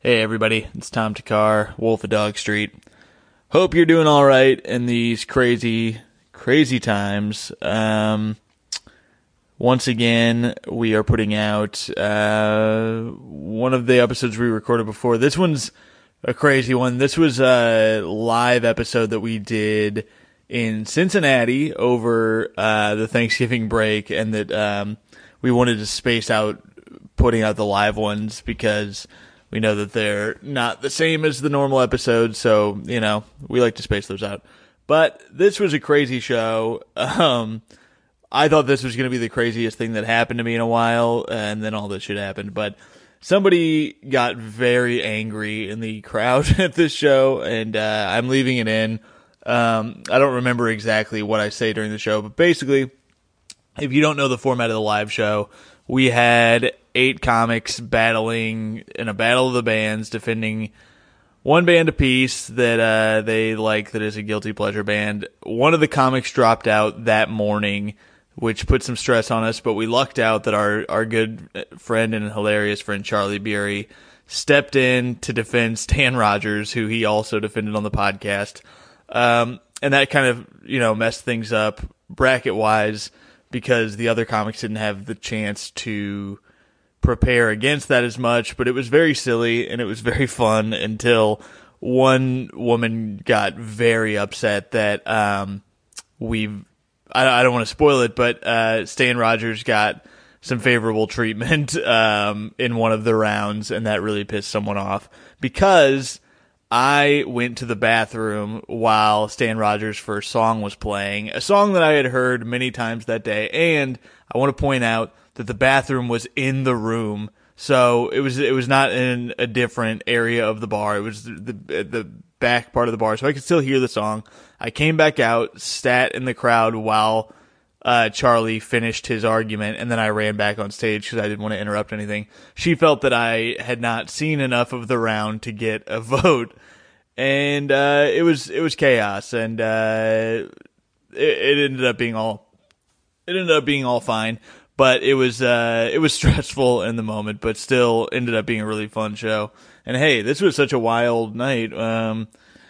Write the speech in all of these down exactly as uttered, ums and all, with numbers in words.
Hey everybody, it's Tom Takar, Wolf of Dog Street. Hope you're doing all right in these crazy, crazy times. Um, once again, we are putting out uh, one of the episodes we recorded before. This one's a crazy one. This was a live episode that we did in Cincinnati over uh, the Thanksgiving break, and that um, we wanted to space out putting out the live ones because we know that they're not the same as the normal episodes, so, you know, we like to space those out. But this was a crazy show. Um, I thought this was going to be the craziest thing that happened to me in a while, and then all this shit happened. But somebody got very angry in the crowd at this show, and uh, I'm leaving it in. Um, I don't remember exactly what I say during the show, but basically, if you don't know the format of the live show, we had eight comics battling in a battle of the bands, defending one band apiece that uh, they like that is a guilty pleasure band. One of the comics dropped out that morning, which put some stress on us, but we lucked out that our, our good friend and hilarious friend Charlie Beery stepped in to defend Stan Rogers, who he also defended on the podcast. Um, and that kind of, you know, messed things up bracket-wise because the other comics didn't have the chance to prepare against that as much, but it was very silly and it was very fun until one woman got very upset that um, we I, I don't want to spoil it, but uh, Stan Rogers got some favorable treatment um, in one of the rounds, and that really pissed someone off because I went to the bathroom while Stan Rogers' first song was playing, a song that I had heard many times that day, and I want to point out that the bathroom was in the room, so it was it was not in a different area of the bar. It was the the back part of the bar, so I could still hear the song. I came back out, sat in the crowd while uh, Charlie finished his argument, and then I ran back on stage because I didn't want to interrupt anything. She felt that I had not seen enough of the round to get a vote, and uh, it was it was chaos, and uh, it, it ended up being all it ended up being all fine. But it was uh, it was stressful in the moment, but still ended up being a really fun show. And hey, this was such a wild night. Um,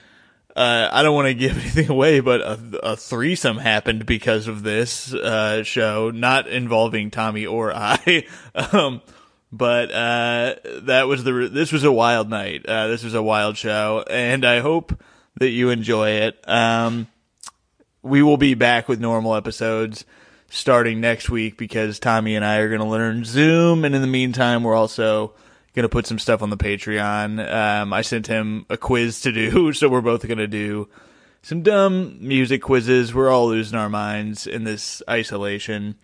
uh, I don't want to give anything away, but a, a threesome happened because of this uh, show, not involving Tommy or I. um, but uh, that was the this was a wild night. Uh, this was a wild show, and I hope that you enjoy it. Um, we will be back with normal episodes starting next week because Tommy and I are going to learn Zoom, and in the meantime, we're also going to put some stuff on the Patreon. Um, I sent him a quiz to do, so we're both going to do some dumb music quizzes. We're all losing our minds in this isolation.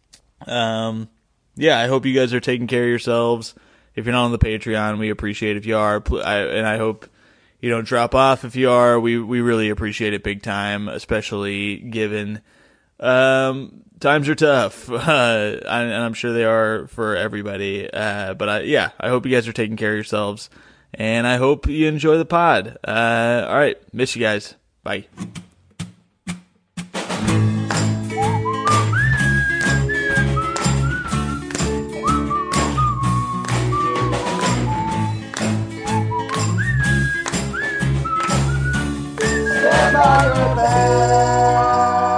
Um, yeah, I hope you guys are taking care of yourselves. If you're not on the Patreon, we appreciate if you are, I, and I hope you don't drop off if you are. We we really appreciate it big time, especially given Um, times are tough, uh, and I'm sure they are for everybody. Uh, but I, yeah, I hope you guys are taking care of yourselves, and I hope you enjoy the pod. Uh, all right, miss you guys. Bye. Stand by your bed.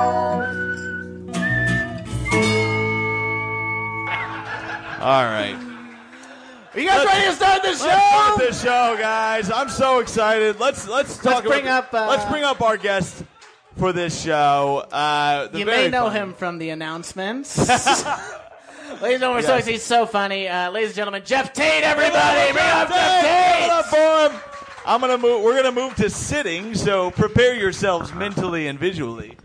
All right. Are you guys let's, ready to start the show? Let's start this show, guys. I'm so excited. Let's let's talk let's bring about, up. Uh, let's bring up our guest for this show. Uh, you may know funny. him from the announcements. Ladies and gentlemen, yes. so he's so funny. Uh, ladies and gentlemen, Jeff Tate, everybody, bring up Jeff Tate. What up, boy? I'm gonna move. We're gonna move to sitting, so prepare yourselves mentally and visually.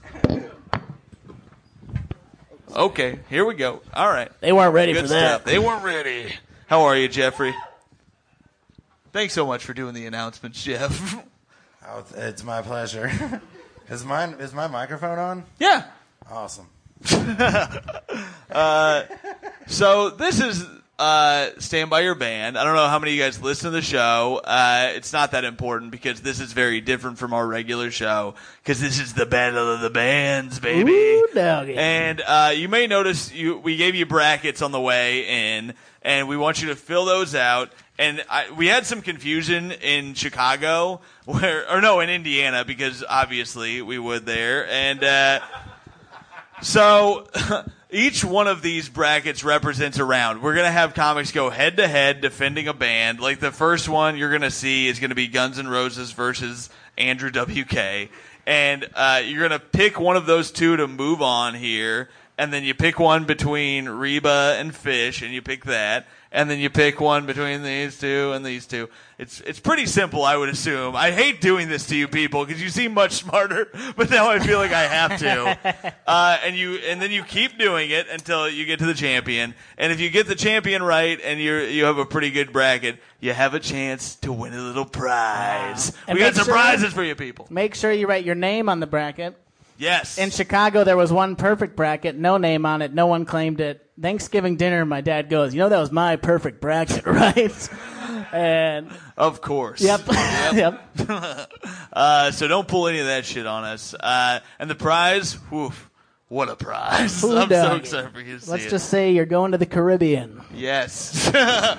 Okay, here we go. All right. They weren't ready Good for that. Stuff. They weren't ready. How are you, Jeffrey? Thanks so much for doing the announcements, Jeff. Oh, it's my pleasure. Is mine? Is my microphone on? Yeah. Awesome. uh, so this is uh, Stand By Your Band. I don't know how many of you guys listen to the show. Uh, it's not that important because this is very different from our regular show because this is the Battle of the Bands, baby. Ooh, doggy. And uh, you may notice you we gave you brackets on the way in, and we want you to fill those out. And I, we had some confusion in Chicago, where or no, in Indiana, because obviously we would there. And uh, so each one of these brackets represents a round. We're going to have comics go head-to-head defending a band. Like the first one you're going to see is going to be Guns N' Roses versus Andrew W K. And uh, you're going to pick one of those two to move on here. And then you pick one between Reba and Fish, and you pick that. And then you pick one between these two and these two. It's it's pretty simple, I would assume. I hate doing this to you people because you seem much smarter, but now I feel like I have to. Uh, and you and then you keep doing it until you get to the champion. And if you get the champion right and you you have a pretty good bracket, you have a chance to win a little prize. And we got make some sure- prizes for you people. Make sure you write your name on the bracket. Yes. In Chicago, there was one perfect bracket, no name on it, no one claimed it. Thanksgiving dinner, my dad goes, you know, that was my perfect bracket, right? And of course. yep, yep. uh, so don't pull any of that shit on us. Uh, and the prize, woof, what a prize! Food I'm so dog. excited for you to see Let's it. just say you're going to the Caribbean Yes.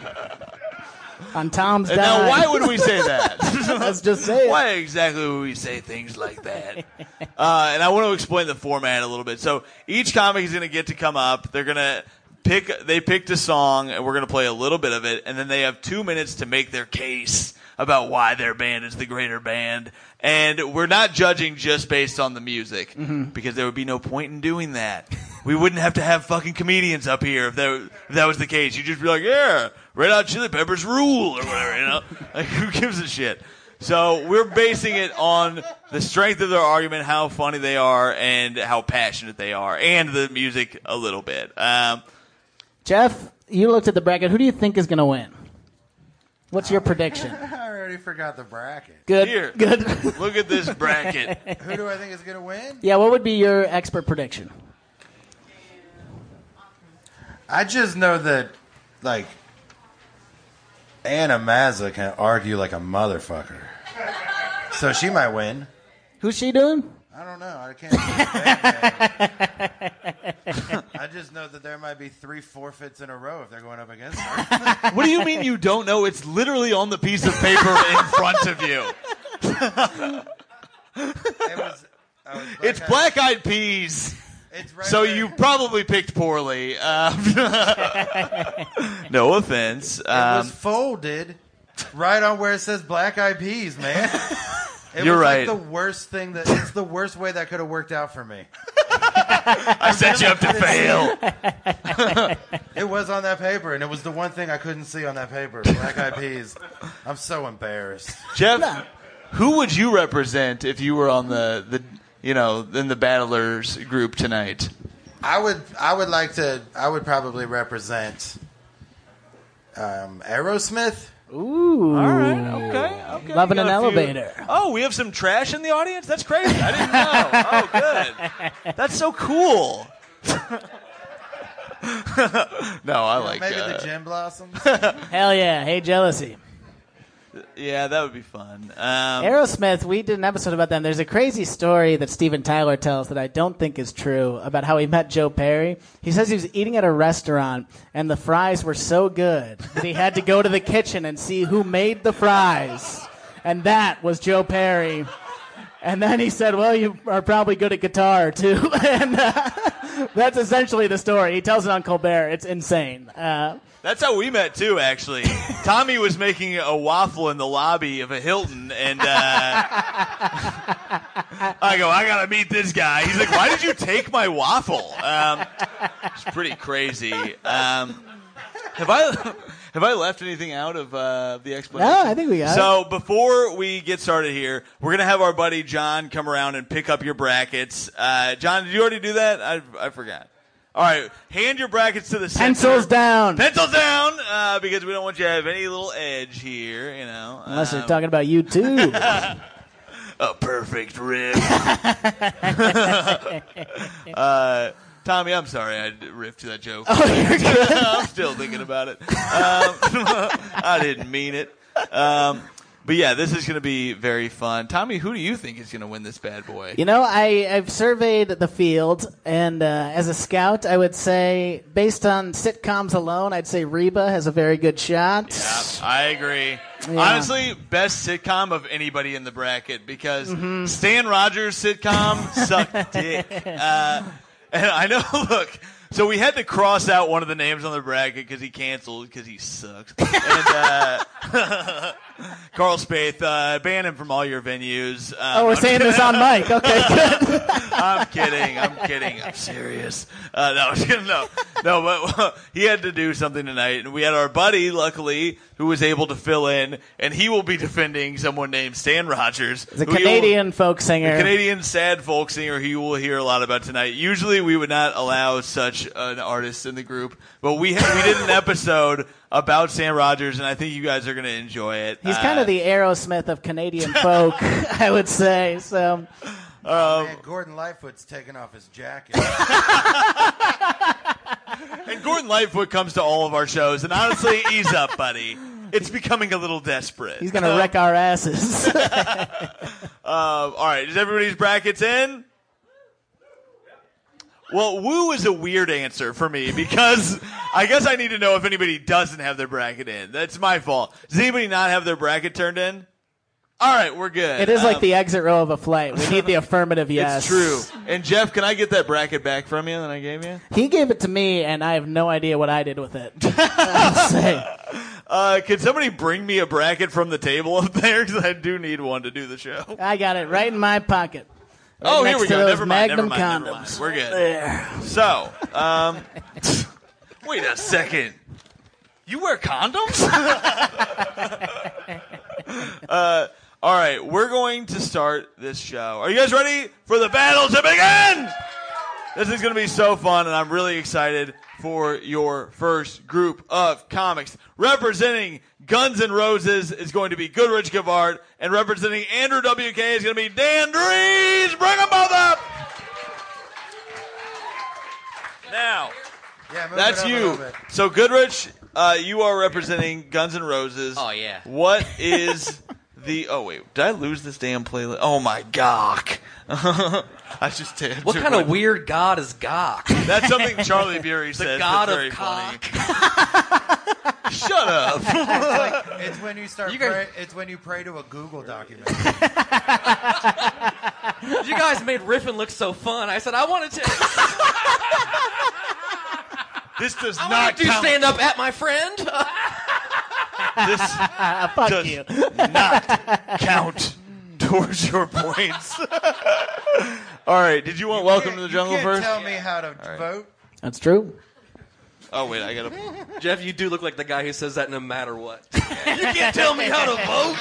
on Tom's And dime. now, why would we say that? Let's just say it. Why exactly would we say things like that? Uh, and I want to explain the format a little bit. So each comic is going to get to come up. They're going to pick. They picked a song, and we're going to play a little bit of it. And then they have two minutes to make their case about why their band is the greater band. And we're not judging just based on the music, Mm-hmm. because there would be no point in doing that. We wouldn't have to have fucking comedians up here if that, if that was the case. You'd just be like, yeah, Red Hot Chili Peppers rule, or whatever, you know? Like, who gives a shit? So we're basing it on the strength of their argument, how funny they are, and how passionate they are, and the music a little bit. Um, Jeff, you looked at the bracket. Who do you think is going to win? What's your prediction? I already forgot the bracket. Good. Here. Good. Look at this bracket. Who do I think is going to win? Yeah, what would be your expert prediction? I just know that, like, Anna Mazza can argue like a motherfucker. So she might win. Who's she doing? I don't know. I can't. I just know that there might be three forfeits in a row if they're going up against her. What do you mean you don't know? It's literally on the piece of paper in front of you. It was, I was It's Eyed- Black Eyed Peas. It's right So where- you probably picked poorly. Um, no offense. It Um, was folded right on where it says Black Eyed Peas, man. It You're was right. like the worst thing that it's the worst way that could have worked out for me. I set you up to fail. It was on that paper, and it was the one thing I couldn't see on that paper. Black Eyed Peas. I'm so embarrassed. Jeff, who would you represent if you were on the, the you know, in the battlers group tonight? I would I would like to I would probably represent um, Aerosmith. Ooh. All right, okay, okay. Loving You got an a few- elevator. Oh, we have some trash in the audience? That's crazy. I didn't know. Oh, good. That's so cool. No, I like Maybe uh, the Gin Blossoms. Hell yeah. Hey, Jealousy. Yeah, that would be fun. Um, Aerosmith, we did an episode about them. There's a crazy story that Steven Tyler tells that I don't think is true about how he met Joe Perry. He says he was eating at a restaurant and the fries were so good that he had to go to the kitchen and see who made the fries. And that was Joe Perry. And then he said, well, you are probably good at guitar, too. and uh, that's essentially the story. He tells it on Colbert. It's insane. Uh, That's how we met too, actually. Tommy was making a waffle in the lobby of a Hilton, and uh, I go, I gotta meet this guy. He's like, why did you take my waffle? Um, it's pretty crazy. Um, have I have I left anything out of uh, the explanation? No, I think we got So before we get started here, we're gonna have our buddy John come around and pick up your brackets. Uh, John, did you already do that? I I forgot. All right, hand your brackets to the center. Pencils down. Pencils down, uh, because we don't want you to have any little edge here, you know. Unless they're Um, talking about you, too. a perfect rib. uh, Tommy, I'm sorry I riffed that joke. Oh, you're good. I'm still thinking about it. Um, I didn't mean it. Um, but yeah, this is going to be very fun. Tommy, who do you think is going to win this bad boy? You know, I, I've surveyed the field, and uh, as a scout, I would say, based on sitcoms alone, I'd say Reba has a very good shot. Yeah, I agree. Yeah. Honestly, best sitcom of anybody in the bracket because mm-hmm. Stan Rogers' sitcom sucked dick. Uh, and I know, look, so we had to cross out one of the names on the bracket because he canceled because he sucks. And uh, Carl Spaeth, uh, ban him from all your venues. Um, oh, we're I'm saying kidding. this on mic. Okay, good. I'm kidding. I'm kidding. I'm serious. Uh, no, no, no. But uh, he had to do something tonight, and we had our buddy, luckily, who was able to fill in, and he will be defending someone named Stan Rogers, the Canadian will, folk singer, the Canadian sad folk singer. Who you will hear a lot about tonight. Usually, we would not allow such an artist in the group, but we ha- we did an episode about Stan Rogers, and I think you guys are going to enjoy it. He's uh, kind of the Aerosmith of Canadian folk, I would say. So. Oh, um, man, Gordon Lightfoot's taking off his jacket. And Gordon Lightfoot comes to all of our shows, and honestly, ease up, buddy. It's becoming a little desperate. He's going to wreck our asses. uh, all right, is everybody's brackets in? Well, woo is a weird answer for me because I guess I need to know if anybody doesn't have their bracket in. That's my fault. Does anybody not have their bracket turned in? All right, we're good. It is like um, the exit row of a flight. We need the affirmative yes. It's true. And Jeff, can I get that bracket back from you that I gave you? He gave it to me, and I have no idea what I did with it. I'll say. Uh, can somebody bring me a bracket from the table up there? Because I do need one to do the show. I got it right in my pocket. Right oh, here we go. Never mind, never mind, condoms. never mind. We're good. There. So, um, wait a second. You wear condoms? uh, all right, we're going to start this show. Are you guys ready for the battle to begin? This is going to be so fun, and I'm really excited for your first group of comics. Representing Guns N' Roses is going to be Goodrich Gavart, and representing Andrew W K is going to be Dan Dries. Bring them both up! Now, yeah, that's you. So, Goodrich, uh, you are representing Guns N' Roses. Oh, yeah. What is the... Oh, wait. Did I lose this damn playlist? Oh, my God. I just did. What kind of weird god is Gok? That's something Charlie Bury says. The god that's of very cock. funny. Shut up. It's, like, it's when you start. You guys- pray, it's when you pray to a Google document. You guys made riffing look so fun. I said I wanted to. This does I not want to count. stand up at my friend. This Fuck does you. not count towards your points. All right. Did you want You Welcome can't- to the Jungle you can't first? Tell me how to right. vote. That's true. Oh wait, I gotta. Jeff, you do look like the guy who says that no matter what. You can't tell me how to vote.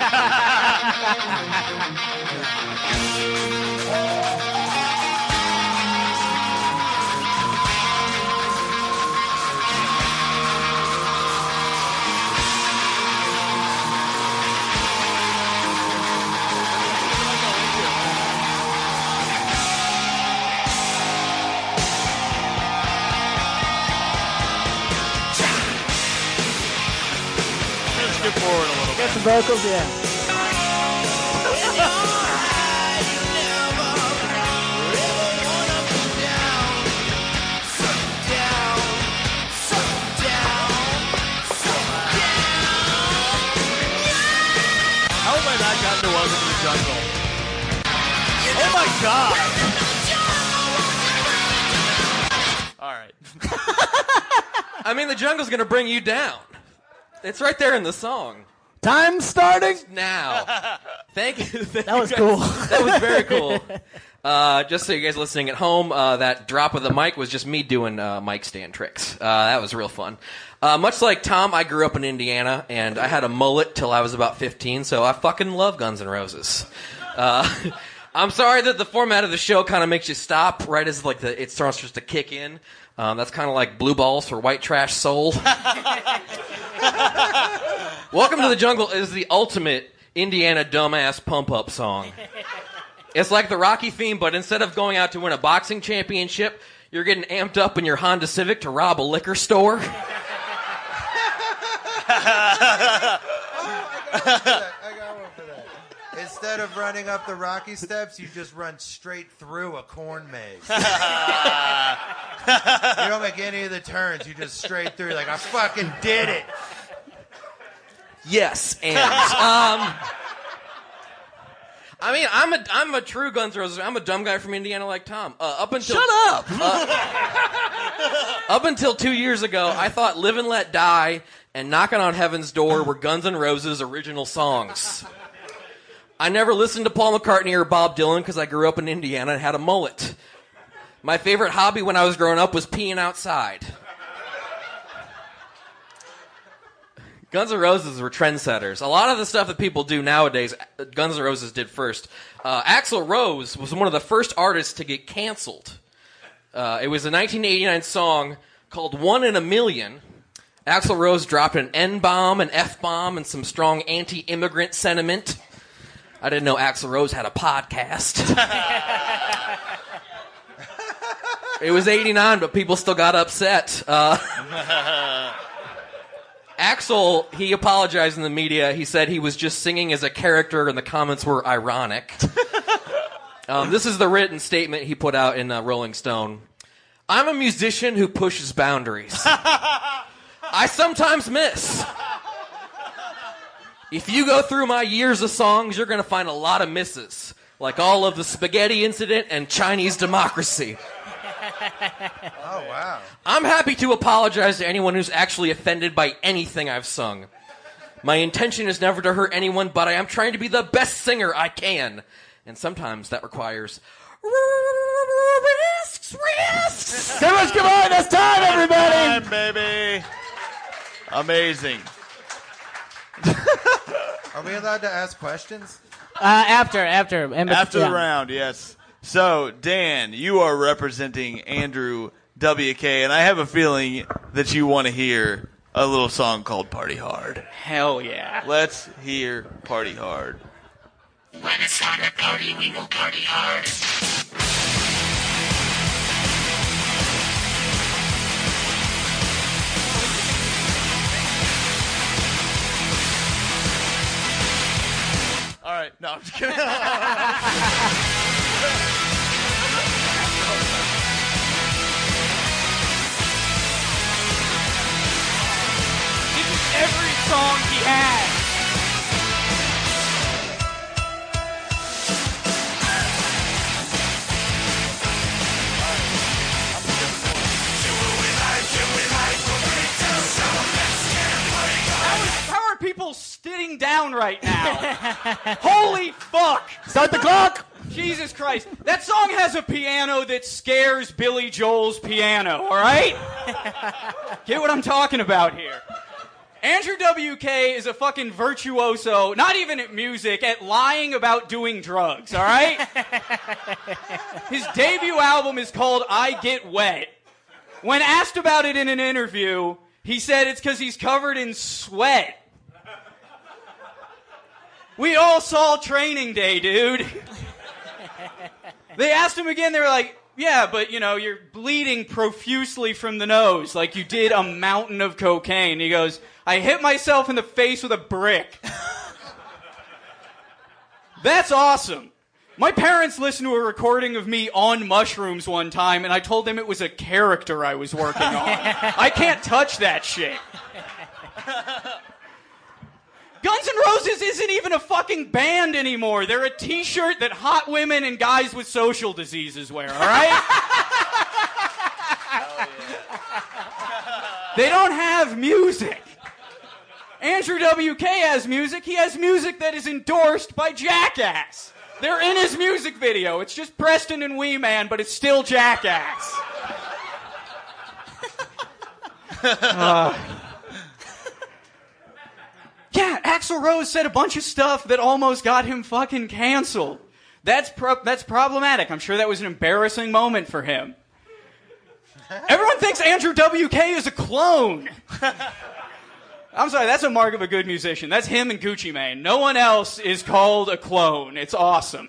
Skip forward a little Get bit. some vocals, yeah. How have I not gotten to Welcome to the Jungle? Oh my God! All right. I mean, the jungle's gonna bring you down. It's right there in the song. Time starting. Now. Thank you. Thank That was you cool. guys. That was very cool. Uh, just so you guys listening at home, uh, that drop of the mic was just me doing uh, mic stand tricks. Uh, that was real fun. Uh, much like Tom, I grew up in Indiana, and I had a mullet till I was about fifteen, so I fucking love Guns N' Roses. Uh, I'm sorry that the format of the show kind of makes you stop right as like the it starts just to kick in. Um, that's kind of like blue balls for white trash soul. Welcome to the Jungle is the ultimate Indiana dumbass pump-up song. It's like the Rocky theme, but instead of going out to win a boxing championship, you're getting amped up in your Honda Civic to rob a liquor store. I gotta see that. I instead of running up the rocky steps, you just run straight through a corn maze. You don't make any of the turns. You just straight through. Like, I fucking did it. Yes, and um, I mean, I'm a I'm a true Guns N' Roses. I'm a dumb guy from Indiana like Tom. Uh, up until Shut up. Uh, up until two years ago, I thought "Live and Let Die" and "Knocking on Heaven's Door" were Guns N' Roses' original songs. I never listened to Paul McCartney or Bob Dylan because I grew up in Indiana and had a mullet. My favorite hobby when I was growing up was peeing outside. Guns N' Roses were trendsetters. A lot of the stuff that people do nowadays, Guns N' Roses did first. Uh, Axl Rose was one of the first artists to get canceled. Uh, it was a nineteen eighty-nine song called One in a Million. Axl Rose dropped an N-bomb, an F-bomb, and some strong anti-immigrant sentiment. I didn't know Axl Rose had a podcast. It was eighty-nine, but people still got upset. Uh, Axl, he apologized in the media. He said he was just singing as a character, and the comments were ironic. um, this is the written statement he put out in uh, Rolling Stone. I'm a musician who pushes boundaries. I sometimes miss. If you go through my years of songs, you're going to find a lot of misses, like all of the spaghetti incident and Chinese democracy. Oh, wow. I'm happy to apologize to anyone who's actually offended by anything I've sung. My intention is never to hurt anyone, but I am trying to be the best singer I can. And sometimes that requires risks, risks. Come on, come on, that's time, everybody. Time, baby. Amazing. Are we allowed to ask questions? Uh, after, after. And After yeah. the round, yes. So, Dan, you are representing Andrew W K, and I have a feeling that you want to hear a little song called Party Hard. Hell yeah. Let's hear Party Hard. When it's time to party, we will party hard. All right, no, I'm just kidding. Every song he has. How, is, how are people sitting down right now? Holy fuck! Start the clock! Jesus Christ. That song has a piano that scares Billy Joel's piano, alright? Get what I'm talking about here. Andrew W K is a fucking virtuoso, not even at music, at lying about doing drugs, all right? His debut album is called I Get Wet. When asked about it in an interview, he said it's because he's covered in sweat. We all saw Training Day, dude. They asked him again, they were like, yeah, but, you know, you're bleeding profusely from the nose like you did a mountain of cocaine. He goes, I hit myself in the face with a brick. That's awesome. My parents listened to a recording of me on mushrooms one time, and I told them it was a character I was working on. I can't touch that shit. Guns N' Roses isn't even a fucking band anymore. They're a t-shirt that hot women and guys with social diseases wear, all right? They don't have music. Andrew W K has music. He has music that is endorsed by Jackass. They're in his music video. It's just Preston and Wee Man, but it's still Jackass. uh. Yeah, Axl Rose said a bunch of stuff that almost got him fucking canceled. That's pro- that's problematic. I'm sure that was an embarrassing moment for him. Everyone thinks Andrew W K is a clone. I'm sorry, that's a mark of a good musician. That's him and Gucci Mane. No one else is called a clone. It's awesome.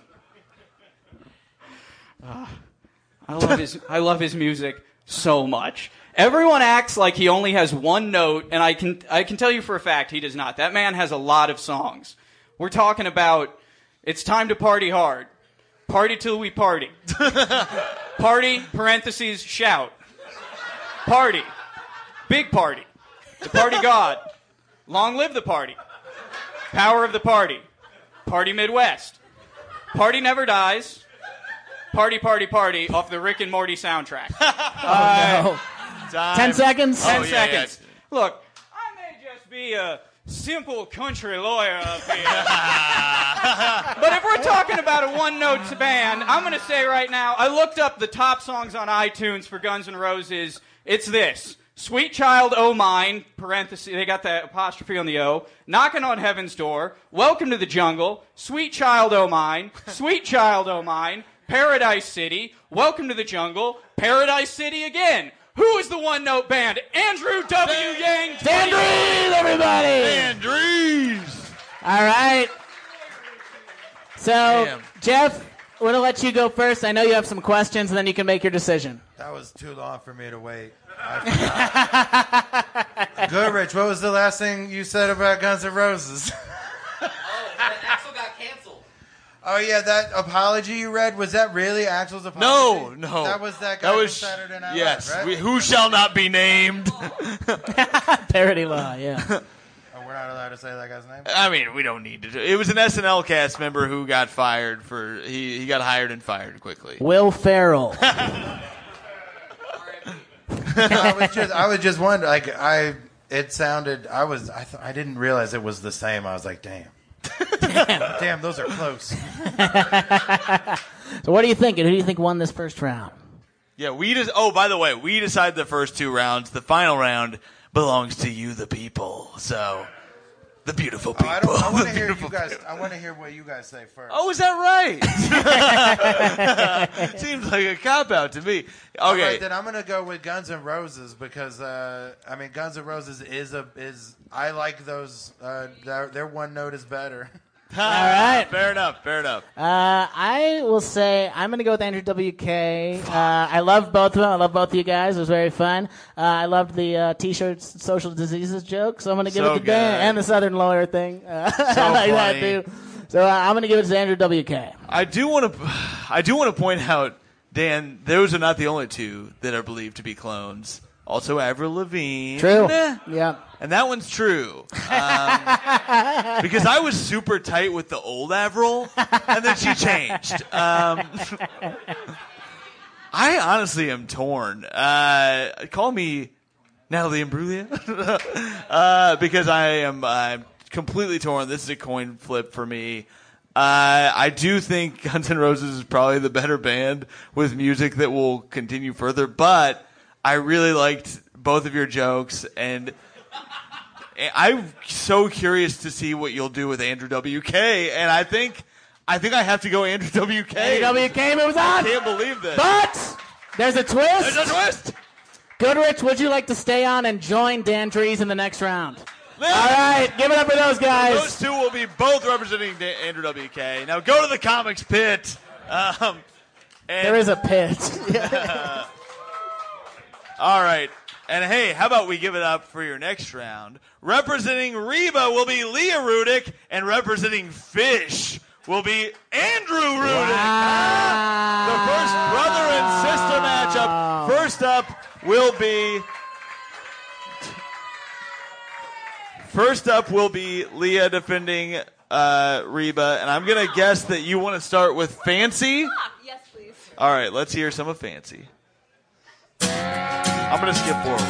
Uh, I love his I love his music so much. Everyone acts like he only has one note, and I can I can tell you for a fact he does not. That man has a lot of songs. We're talking about It's time to party hard. Party till we party. Party, parentheses, shout. Party. Big party. The party god. Long live the party. Power of the party. Party Midwest. Party never dies. Party, party, party off the Rick and Morty soundtrack. Oh, no. Ten seconds? Ten Oh, yeah, seconds. yeah. Look, I may just be a simple country lawyer up here. But if we're talking about a one-note band, I'm going to say right now, I looked up the top songs on iTunes for Guns N' Roses. It's this. Sweet Child O' Mine, parentheses, they got the apostrophe on the O. Knocking on Heaven's Door. Welcome to the Jungle. Sweet Child O' Mine. Sweet Child O' Mine. Paradise City. Welcome to the Jungle. Paradise City again. Who is the one-note band? Andrew W. Yang. Dan Drees, everybody! Dan Drees! All right. So, Damn. Jeff, we're going to let you go first. I know you have some questions, and then you can make your decision. That was too long for me to wait. I forgot. Good, Rich. What was the last thing you said about Guns N' Roses? Oh, that Axl got canceled. Oh, yeah, that apology you read, was that really Axl's No, apology? no. That was that guy That was from Saturday Night yes. Live, right? We, who shall not be named? Parody law, yeah. Oh, we're not allowed to say that guy's name? I mean, we don't need to. Do, it was an S N L cast member who got fired for. He he got hired and fired quickly. Will Ferrell. I was just, I was just wondering. Like, I, it sounded. I was. I, th- I didn't realize it was the same. I was like, damn, damn, damn. Those are close. So what are you thinking? Who do you think won this first round? Yeah, we just. Oh, by the way, we decided the first two rounds. The final round belongs to you, the people. So, the beautiful Oh, people. I don't. I want to The hear you beautiful guys. people. I want to hear what you guys say first. Oh, is that right? Seems like a cop out to me. All Okay. right, then I'm gonna go with Guns N' Roses because uh, I mean Guns N' Roses is a is I like those. Uh, their, their one note is better. All right. Fair enough. Fair enough. Uh, I will say I'm going to go with Andrew W K. Uh, I love both of them. I love both of you guys. It was very fun. Uh, I loved the uh, T-shirts, social diseases joke, so I'm going to give So it to Dan good. and the Southern lawyer thing. Uh, So I like that funny. too. So uh, I'm going to give it to Andrew W K. I do want to. I do want to point out, Dan. Those are not the only two that are believed to be clones. Also, Avril Lavigne. True. Yeah. And that one's true. Um, because I was super tight with the old Avril, and then she changed. Um, I honestly am torn. Uh, call me Natalie Imbruglia. uh, because I am I'm completely torn. This is a coin flip for me. Uh, I do think Guns N' Roses is probably the better band with music that will continue further, but I really liked both of your jokes, and I'm so curious to see what you'll do with Andrew W K, and I think I think I have to go Andrew W K. Andrew W K moves on. I can't believe this. But there's a twist. There's a twist. Goodrich, would you like to stay on and join Dan Drees in the next round? All right, give it up for those guys. Those two will be both representing Da- Andrew W K. Now go to the comics pit. Um, and, There is a pit. all right. And hey, how about we give it up for your next round? Representing Reba will be Leah Rudick, and representing Fish will be Andrew Rudick. Wow. The first brother and sister matchup. First up will be. First up will be Leah defending uh, Reba, and I'm gonna guess that you want to start with Fancy. Yes, please. All right, let's hear some of Fancy. I'm gonna skip forward.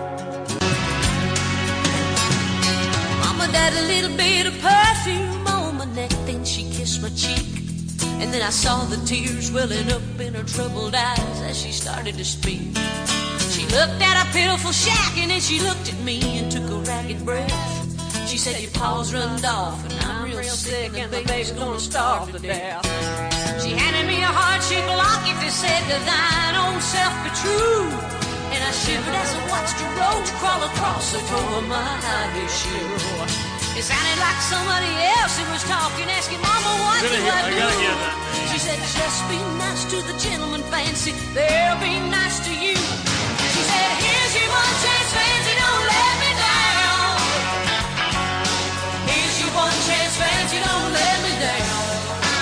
Mama dabbed a little bit of perfume on my neck, then she kissed my cheek. And then I saw the tears welling up in her troubled eyes as she started to speak. She looked at our pitiful shack and then she looked at me and took a ragged breath. She said, your paws runned off and I'm real sick and the baby's gonna starve to death. She handed me a heart-shaped locket that said, to thine own self be true. And I shivered as I watched a roach crawl across the toe of my high shoe. It sounded like somebody else who was talking, asking Mama, what do Gotta I hear- I do? gotta hear that. She said, just be nice to the gentleman, Fancy. They'll be nice to you. She said, here's your one chance, Fancy, don't let me down. Here's your one chance, Fancy, don't let me down.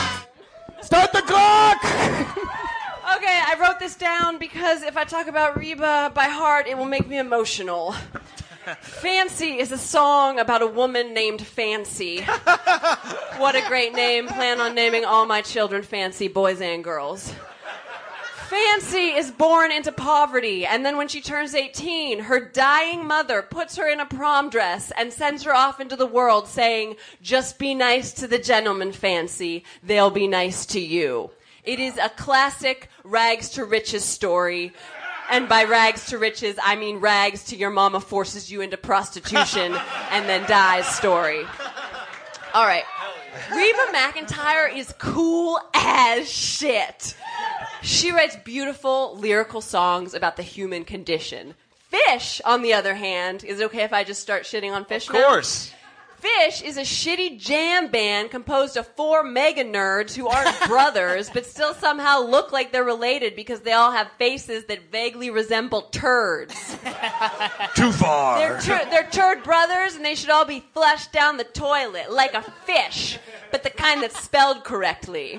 this down because if I talk about Reba by heart, it will make me emotional. Fancy is a song about a woman named Fancy. What a great name. Plan on naming all my children Fancy, boys and girls. Fancy is born into poverty, and then when she turns eighteen, her dying mother puts her in a prom dress and sends her off into the world saying, just be nice to the gentlemen, Fancy. They'll be nice to you. It is a classic rags to riches story. And by rags to riches, I mean rags to your mama forces you into prostitution and then dies story. All right. Reba McEntire is cool as shit. She writes beautiful lyrical songs about the human condition. Fish, on the other hand, is it okay if I just start shitting on Fish now? Of course. Fish is a shitty jam band composed of four mega nerds who aren't brothers, but still somehow look like they're related because they all have faces that vaguely resemble turds. Too far. They're, tur- they're turd brothers, and they should all be flushed down the toilet like a fish, but the kind that's spelled correctly.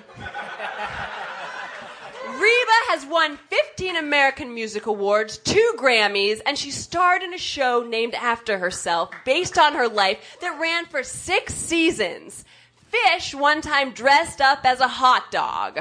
Reba has won fifteen American Music Awards, two Grammys, and she starred in a show named after herself based on her life that ran for six seasons. Fish one time dressed up as a hot dog.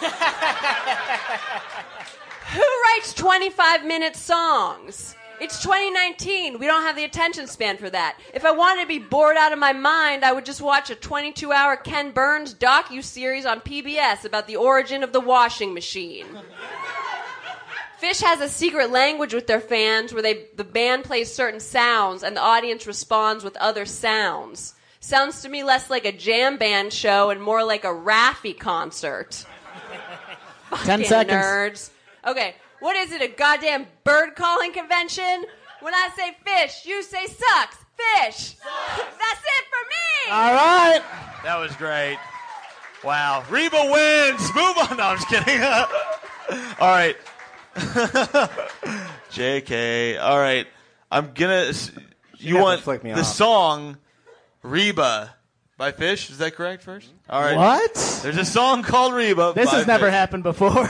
Who writes twenty-five minute songs? It's twenty nineteen. We don't have the attention span for that. If I wanted to be bored out of my mind, I would just watch a twenty-two hour Ken Burns docu-series on P B S about the origin of the washing machine. Fish has a secret language with their fans where they the band plays certain sounds and the audience responds with other sounds. Sounds to me less like a jam band show and more like a Raffi concert. Ten Fucking seconds. nerds. Okay. What is it, a goddamn bird calling convention? When I say fish, you say sucks. Fish. That's it for me. All right. That was great. Wow. Reba wins. Move on. No, I'm just kidding. All right. J K. All right. I'm going to... You have to want flick me the off. song Reba by Fish? Is that correct first? All right. What? There's a song called Reba This by has never Fish. happened before.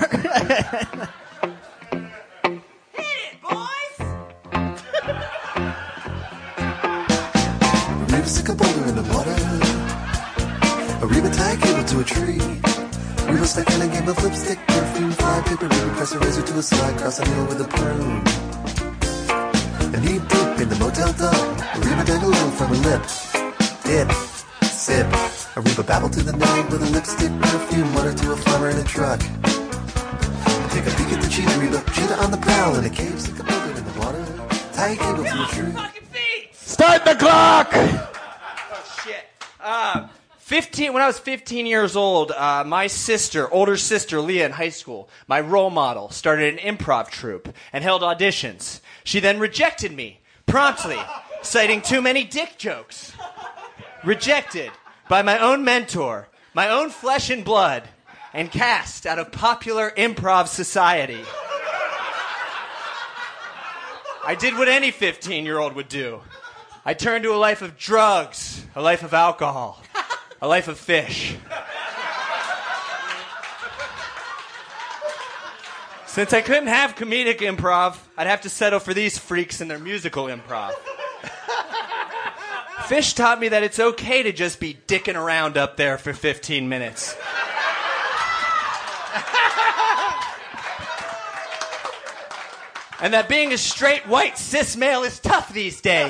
Reba stick a boulder in the water. A Reba tie a cable to a tree. Reba stuck in a game of lipstick, perfume, fly paper. Reba press a razor to a slide, cross a needle with a prune. And knee deep in the Motel Dome. A Reba dangle low from her lip. Dip, sip. A Reba babble to the night with a lipstick, perfume, water to a farmer in a truck. Take a peek at the cheetah, Reba, cheetah on the prowl in a cave, stick a boulder in the water. Tie a cable to a tree. Start the clock. Oh, shit. Uh, fifteen. When I was fifteen years old, uh, my sister, older sister, Leah, in high school, my role model, started an improv troupe and held auditions. She then rejected me promptly, citing too many dick jokes. Rejected by my own mentor, my own flesh and blood, and cast out of popular improv society. I did what any fifteen-year-old would do. I turned to a life of drugs, a life of alcohol, a life of fish. Since I couldn't have comedic improv, I'd have to settle for these freaks and their musical improv. Fish taught me that it's okay to just be dicking around up there for fifteen minutes. And that being a straight white cis male is tough these days.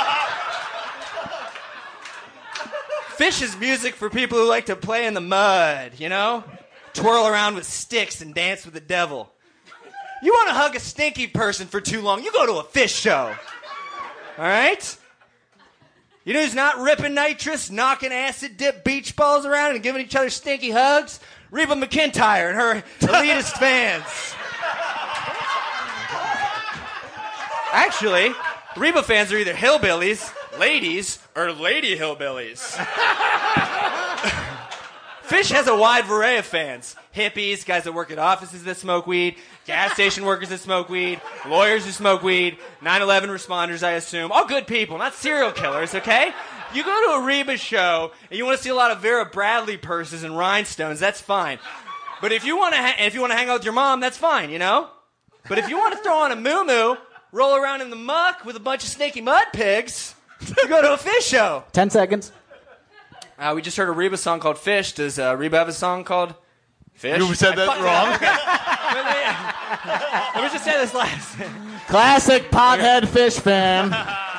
Fish is music for people who like to play in the mud, you know? Twirl around with sticks and dance with the devil. You want to hug a stinky person for too long, you go to a Fish show. All right? You know who's not ripping nitrous, knocking acid dip beach balls around and giving each other stinky hugs? Reba McEntire and her elitist fans. Actually, Reba fans are either hillbillies, ladies, or lady hillbillies. Fish has a wide array of fans. Hippies, guys that work at offices that smoke weed, gas station workers that smoke weed, lawyers who smoke weed, nine eleven responders, I assume. All good people, not serial killers, okay? You go to a Reba show and you want to see a lot of Vera Bradley purses and rhinestones, that's fine. But if you want to, ha- if you want to hang out with your mom, that's fine, you know. But if you want to throw on a moo-moo, roll around in the muck with a bunch of snaky mud pigs, you go to a Fish show. Ten seconds. Uh, we just heard a Reba song called Fish. Does uh, Reba have a song called Fish? You said that wrong. Let me just say this last. Classic pothead Fish fan.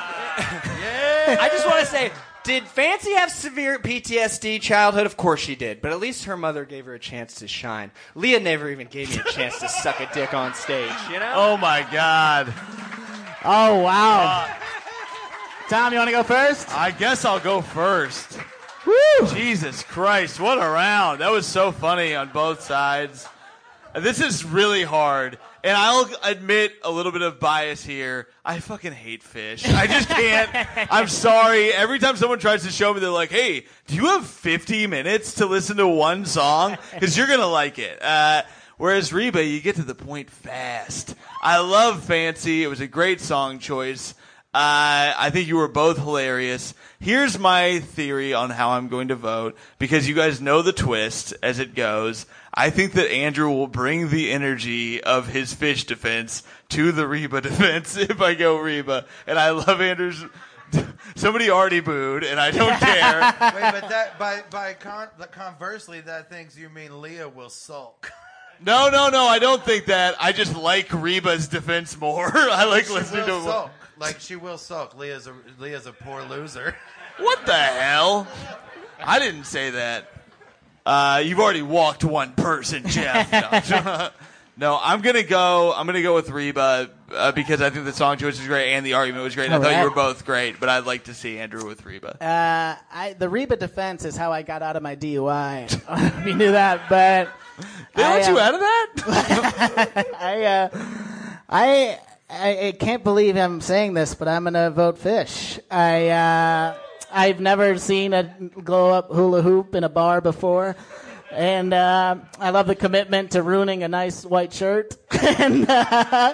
Yeah. I just want to say, did Fancy have severe P T S D childhood? Of course she did. But at least her mother gave her a chance to shine. Leah never even gave me a chance to suck a dick on stage, you know? Oh, my God. Oh, wow. Tom, you want to go first? I guess I'll go first. Woo! Jesus Christ, what a round. That was so funny on both sides. This is really hard. And I'll admit a little bit of bias here. I fucking hate Fish. I just can't. I'm sorry. Every time someone tries to show me, they're like, hey, do you have fifty minutes to listen to one song? Because you're going to like it. Uh, whereas Reba, you get to the point fast. I love Fancy. It was a great song choice. Uh, I think you were both hilarious. Here's my theory on how I'm going to vote, because you guys know the twist as it goes. I think that Andrew will bring the energy of his Fish defense to the Reba defense if I go Reba. And I love Andrew's... Somebody already booed, and I don't care. Wait, but that by by con- conversely, that thinks you mean Leah will sulk. No, no, no, I don't think that. I just like Reba's defense more. I like She listening will to... sulk. Like, she will sulk. Leah's a, Leah's a poor loser. What the hell? I didn't say that. Uh, you've already walked one person, Jeff. No, no I'm gonna go. I'm gonna go with Reba uh, because I think the song choice was great and the argument was great. I All thought right. you were both great, but I'd like to see Andrew with Reba. Uh, I, the Reba defense is how I got out of my D U I. I don't know if you knew that, but They I, let you uh, out of that? I, uh, I, I, I can't believe I'm saying this, but I'm gonna vote Fish. I, uh, I've never seen a glow up hula hoop in a bar before. And uh, I love the commitment to ruining a nice white shirt. and uh,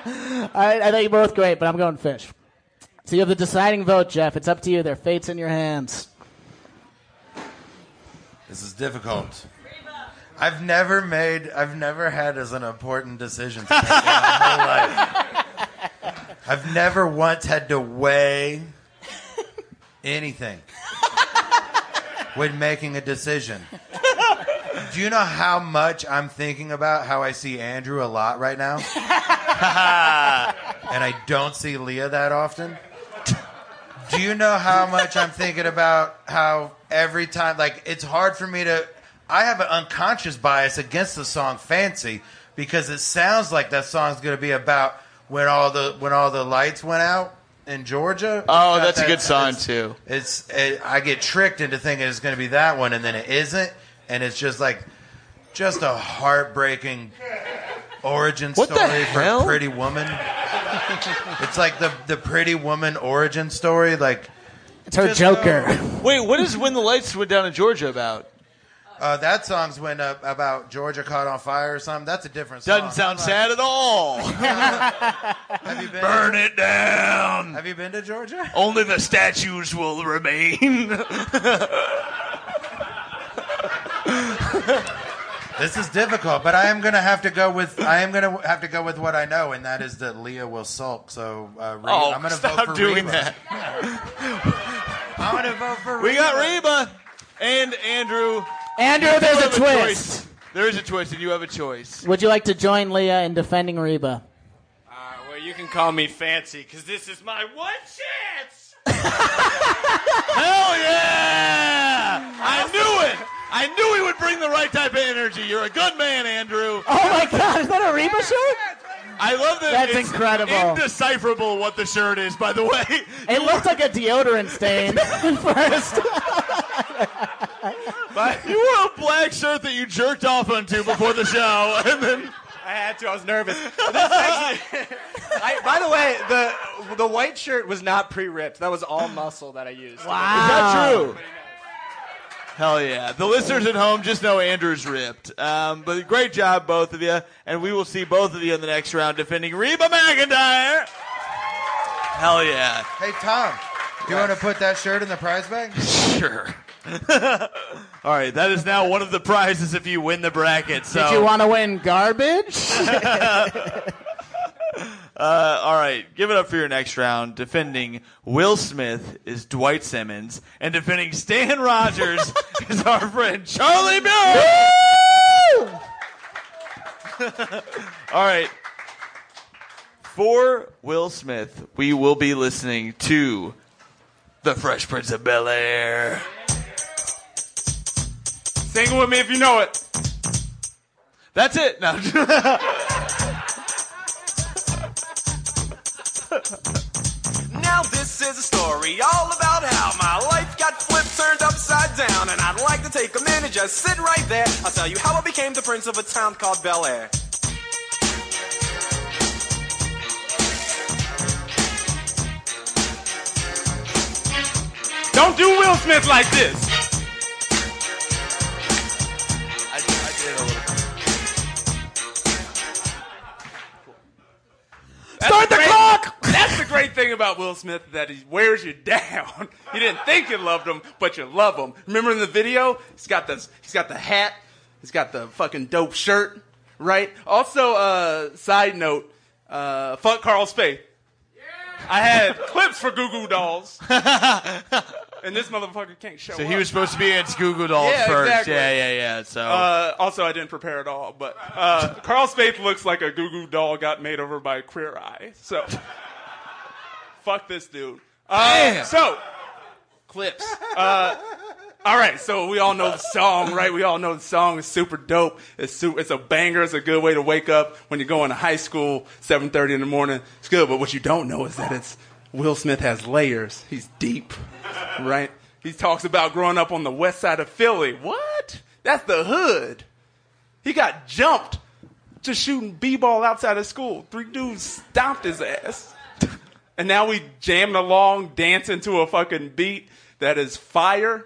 I, I think you're both great, but I'm going Fish. So you have the deciding vote, Jeff. It's up to you. Their fate's in your hands. This is difficult. I've never made, I've never had as an important decision to make in my whole life. I've never once had to weigh anything when making a decision. Do you know how much I'm thinking about how I see Andrew a lot right now? And I don't see Leah that often? Do you know how much I'm thinking about how every time, like, it's hard for me to, I have an unconscious bias against the song Fancy because it sounds like that song's going to be about when all the when all the lights went out in Georgia. Oh, It's that's a that- good song, it's- too. It's it, I get tricked into thinking it's going to be that one, and then it isn't, and it's just like just a heartbreaking origin What the story for hell? a Pretty Woman. It's like the the Pretty Woman origin story, like It's her just Joker. so- Wait, what is When the Lights Went Down in Georgia about? Uh, that song's when uh, about Georgia caught on fire or something. That's a different song. Doesn't sound I'm sad at all. like, have you been? Burn it down. Have you been to Georgia? Only the statues will remain. This is difficult, but I am gonna have to go with I am gonna have to go with what I know, and that is that Leah will sulk. So uh, Reba, Oh, I'm gonna stop vote for doing Reba. that. I'm gonna vote for Reba. We got Reba and Andrew. Andrew, You there's a have twist. choice. There is a twist, and you have a choice. Would you like to join Leah in defending Reba? Uh, well, you can call me Fancy, because this is my one chance. Hell yeah! I knew it. I knew he would bring the right type of energy. You're a good man, Andrew. Oh my God, is that a Reba shirt? I love that. That's it's incredible. Indecipherable what the shirt is, by the way. It looks like a deodorant stain at first. But you wore a black shirt that you jerked off onto before the show, and then I had to. I was nervous. This actually, I, by the way, the the white shirt was not pre-ripped. That was all muscle that I used. Wow. is that true? Hell yeah. The listeners at home just know Andrew's ripped. Um, but great job, both of you. And we will see both of you in the next round defending Reba McEntire. Hell yeah. Hey Tom, do you want to put that shirt in the prize bag? Sure. All right, that is now one of the prizes if you win the bracket. So. Did you want to win garbage? uh, all right, give it up for your next round. Defending Will Smith is Dwight Simmons, and defending Stan Rogers is our friend Charlie Murray. All right. For Will Smith, we will be listening to The Fresh Prince of Bel-Air. Sing it with me if you know it. That's it. No. Now this is a story all about how my life got flipped, turned upside down, and I'd like to take a minute, just sit right there. I'll tell you how I became the prince of a town called Bel-Air. Don't do Will Smith like this. I, I did a little. Start the clock! That's the great thing about Will Smith, that he wears you down. You didn't think you loved him, but you love him. Remember in the video? He's got the he's got the hat. He's got the fucking dope shirt, right? Also, uh, side note, uh, fuck Carl Spade. I had clips for Goo Goo Dolls. And this motherfucker can't show So up. he was supposed to be against Goo Goo Dolls Yeah, first. exactly. Yeah, yeah, yeah. So Uh, also, I didn't prepare at all, but uh, Carl Spade looks like a Goo Goo doll got made over by Queer Eye. So, fuck this dude. Uh, Damn. So, clips. Uh, all right, so we all know the song, right? We all know the song is super dope. It's super, it's a banger. It's a good way to wake up when you're going to high school, seven thirty in the morning. It's good, but what you don't know is that it's Will Smith has layers. He's deep, right? He talks about growing up on the west side of Philly. What? That's the hood. He got jumped just shooting b-ball outside of school. Three dudes stomped his ass. And now we jamming along, dancing to a fucking beat that is fire.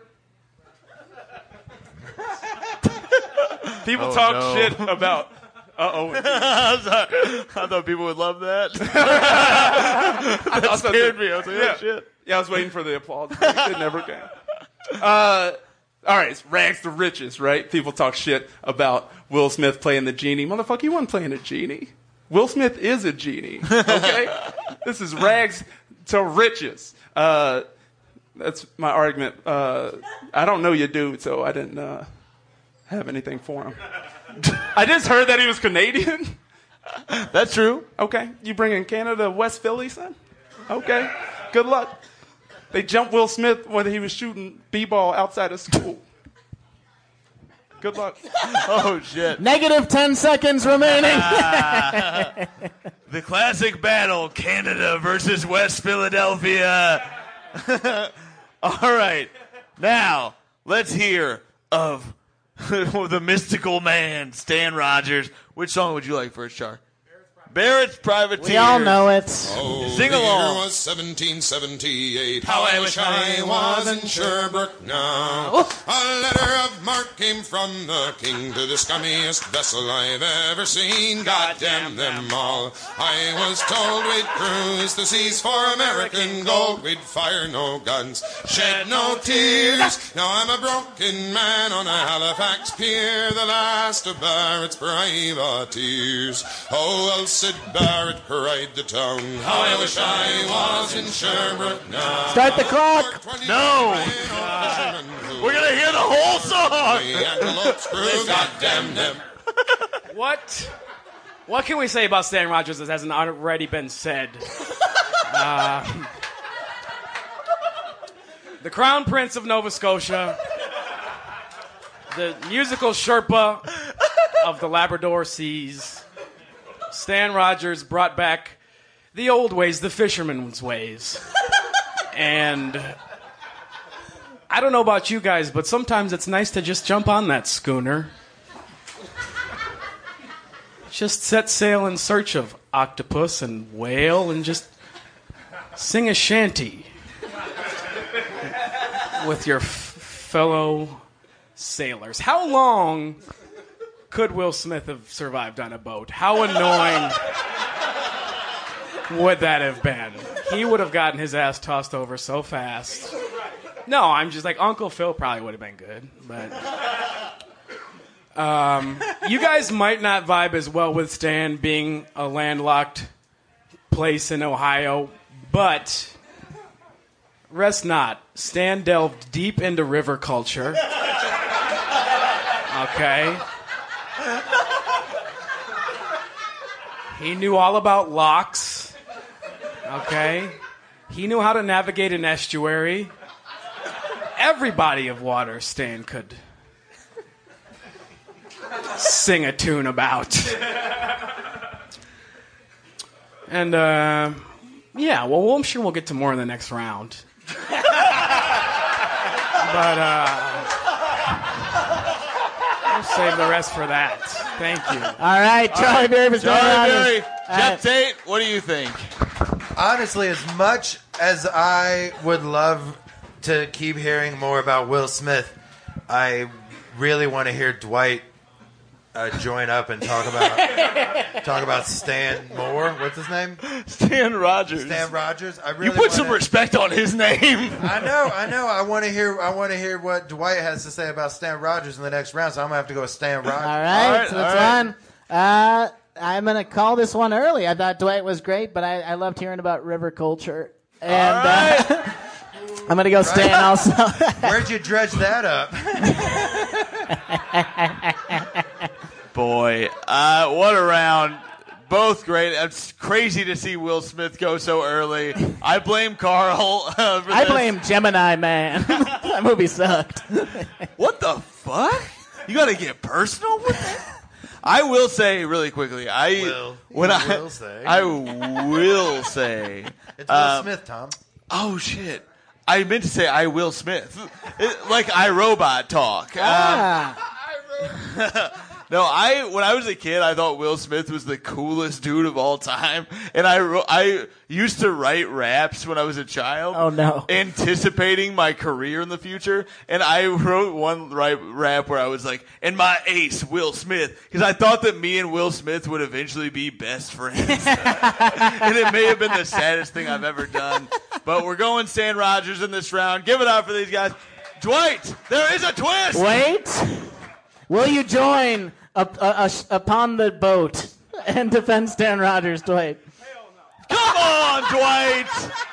People Oh, talk no. shit about... Uh-oh. I'm sorry. I thought people would love that. I that scared me. I was like, yeah. oh, shit. Yeah, I was waiting for the applause. It never came. Uh, all right, it's rags to riches, right? People talk shit about Will Smith playing the genie. Motherfucker, you wasn't playing a genie. Will Smith is a genie, okay? This is rags to riches. Uh, that's my argument. Uh, I don't know your dude, so I didn't uh, have anything for him. I just heard that he was Canadian. That's true. Okay, you bringing Canada to West Philly, son? Okay, good luck. They jumped Will Smith when he was shooting b-ball outside of school. Good luck. Oh, shit. Negative ten seconds remaining. The classic battle, Canada versus West Philadelphia. All right. Now, let's hear of the mystical man, Stan Rogers. Which song would you like first, Char? Barrett's Privateer. We all know it. Oh, Sing the along. year was seventeen seventy-eight. How I wish I was in Sherbrooke now. Oh. A letter of marque came from the king to the scummiest vessel I've ever seen. God damn them all. I was told we'd cruise the seas for American gold. We'd fire no guns, shed no tears. Now I'm a broken man on a Halifax pier, the last of Barrett's privateers. Oh, well, Sid Barrett cried the town. How I wish I was in Sherbrooke now. Start the clock. No. We're going to hear the whole song. The antelope's crew, God damn them. What? What can we say about Stan Rogers that hasn't already been said? Uh, the Crown Prince of Nova Scotia, the musical Sherpa of the Labrador Seas. Stan Rogers brought back the old ways, the fisherman's ways. And I don't know about you guys, but sometimes it's nice to just jump on that schooner. Just set sail in search of octopus and whale and just sing a shanty with your f- fellow sailors. How long could Will Smith have survived on a boat? How annoying would that have been? He would have gotten his ass tossed over so fast. No, I'm just like, Uncle Phil probably would have been good, but um, you guys might not vibe as well with Stan being a landlocked place in Ohio, but rest not. Stan delved deep into river culture. Okay. He knew all about locks. Okay. He knew how to navigate an estuary. Every body of water Stan could sing a tune about. And, uh, yeah, well, I'm sure we'll get to more in the next round. But, uh, we'll save the rest for that. Thank you. All right, Charlie All Berry. right. Charlie Berry. All Jeff right. Tate, what do you think? Honestly, as much as I would love to keep hearing more about Will Smith, I really want to hear Dwight uh, join up and talk about talk about Stan Moore. What's his name? Stan Rogers. Stan Rogers. I really You put wanna, some respect on his name. I know, I know. I want to hear. I want to hear what Dwight has to say about Stan Rogers in the next round. So I'm gonna have to go with Stan Rogers. All right, so that's one. Uh, I'm going to call this one early. I thought Dwight was great, but I, I loved hearing about river culture. And uh, I'm going to go Stan Right. also. Where'd you dredge that up? Boy, uh, what a round. Both great. It's crazy to see Will Smith go so early. I blame Carl. Uh, for I this. blame Gemini Man. That movie sucked. What the fuck? You got to get personal with that? I will say really quickly. I Will. when You I will say. I will say It's Will um, Smith, Tom. Oh shit! I meant to say I Will Smith, it, like iRobot talk. Ah. Um, no, I when I was a kid, I thought Will Smith was the coolest dude of all time, and I wrote, I used to write raps when I was a child. Oh no! Anticipating my career in the future, and I wrote one rap rap where I was like, "And my ace, Will Smith," because I thought that me and Will Smith would eventually be best friends, and it may have been the saddest thing I've ever done. But we're going Stan Rogers in this round. Give it up for these guys. Dwight, there is a twist. Wait. Will you join up, uh, uh, upon the boat and defend Stan Rogers, Dwight? Come on, Dwight!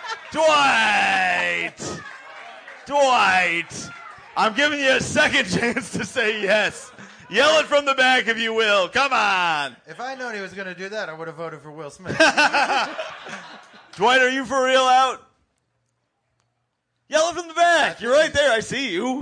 Dwight! Dwight! I'm giving you a second chance to say yes. Yell it from the back if you will. Come on. If I known he was going to do that, I would have voted for Will Smith. Dwight, are you for real out? Yell it from the back. You're right there. I see you.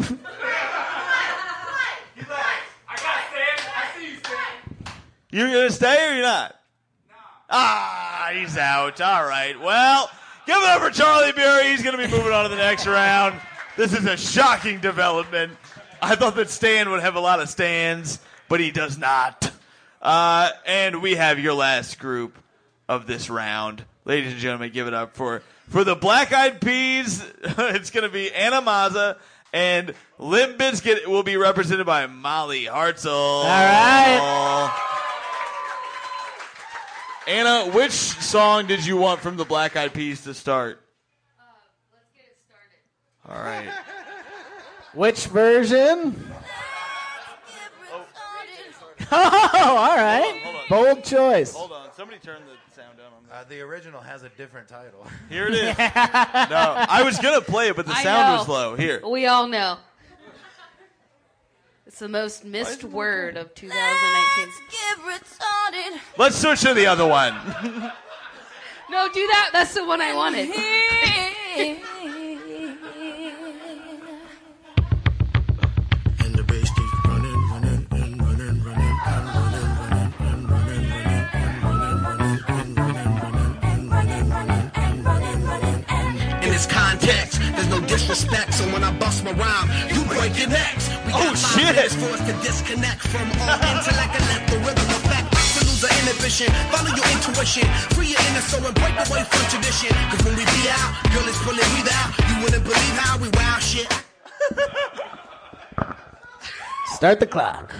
You're going to stay or you're not? No. Ah, he's out. All right. Well, give it up for Charlie Berry. He's going to be moving on to the next round. This is a shocking development. I thought that Stan would have a lot of stands, but he does not. Uh, and we have your last group of this round. Ladies and gentlemen, give it up for, for the Black Eyed Peas. It's going to be Anna Maza, and Limp Bizkit will be represented by Molly Hartzell. All right. Anna, which song did you want from the Black Eyed Peas to start? Uh, let's get it started. All right. Which version? Oh, all right. Hold on, hold on. Bold choice. Hold on. Somebody turn the sound down on that. Uh, the original has a different title. Here it is. No, I was going to play it, but the I sound know. was low. Here. We all know. It's the most missed word of two thousand nineteen. Let's switch to the other one. No, do that. That's the one I wanted. And the bass keeps running, running, and running, running, and running, running, and running, running, and running, running, and running, running, and running, running, and running, running, and In this context, there's no disrespect, so when I bust my rhyme, you break your necks. We got Oh, five shit. minutes for us to disconnect from all intellect and let the rhythm affect. To lose our inhibition, follow your intuition, free your inner soul and break away from tradition. Cause when we be out, girl, it's pulling me out. You wouldn't believe how we wow shit. Start the clock.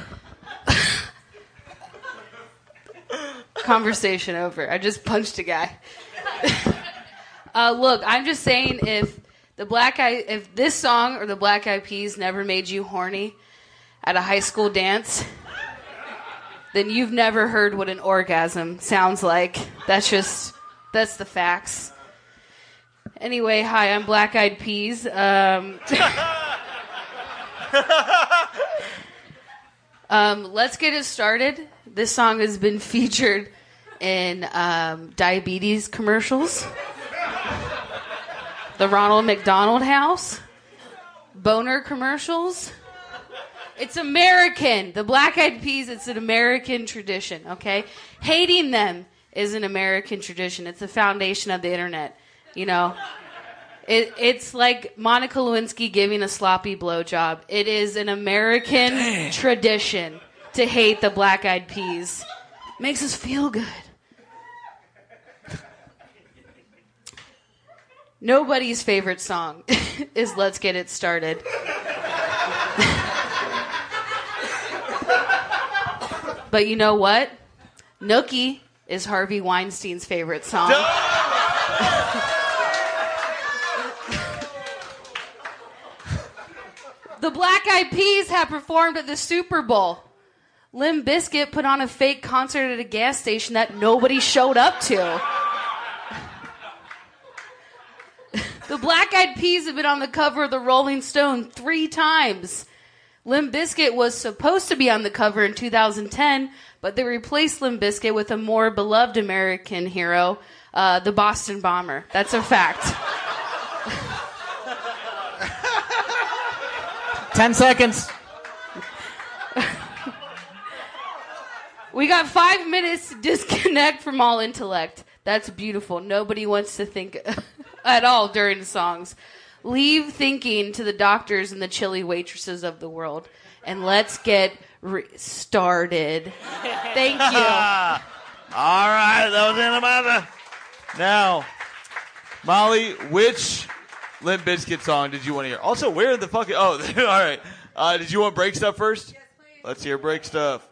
Conversation over. I just punched a guy. uh, look, I'm just saying if the Black Eyed, if this song or the Black Eyed Peas never made you horny at a high school dance, then you've never heard what an orgasm sounds like. That's just, that's the facts. Anyway, hi, I'm Black Eyed Peas. Um, um, let's get it started. This song has been featured in um, diabetes commercials, the Ronald McDonald House, boner commercials. It's American. The Black Eyed Peas, it's an American tradition, okay? Hating them is an American tradition. It's the foundation of the internet, you know? It, it's like Monica Lewinsky giving a sloppy blowjob. It is an American Dang. tradition to hate the Black Eyed Peas. Makes us feel good. Nobody's favorite song is Let's Get It Started. But you know what? Nookie is Harvey Weinstein's favorite song. The Black Eyed Peas have performed at the Super Bowl. Limp Bizkit put on a fake concert at a gas station that nobody showed up to. The Black Eyed Peas have been on the cover of the Rolling Stone three times. Limp Bizkit was supposed to be on the cover in two thousand ten, but they replaced Limp Bizkit with a more beloved American hero, uh, the Boston Bomber. That's a fact. Ten seconds. We got five minutes to disconnect from all intellect. That's beautiful. Nobody wants to think at all during the songs. Leave thinking to the doctors and the chilly waitresses of the world. And let's get re- started. Thank you. All right, that was Anamata. Now, Molly, which Limp Bizkit song did you want to hear? Also, where the fuck... Oh, all right. Uh, did you want break stuff first? Yes, please. Let's hear break stuff.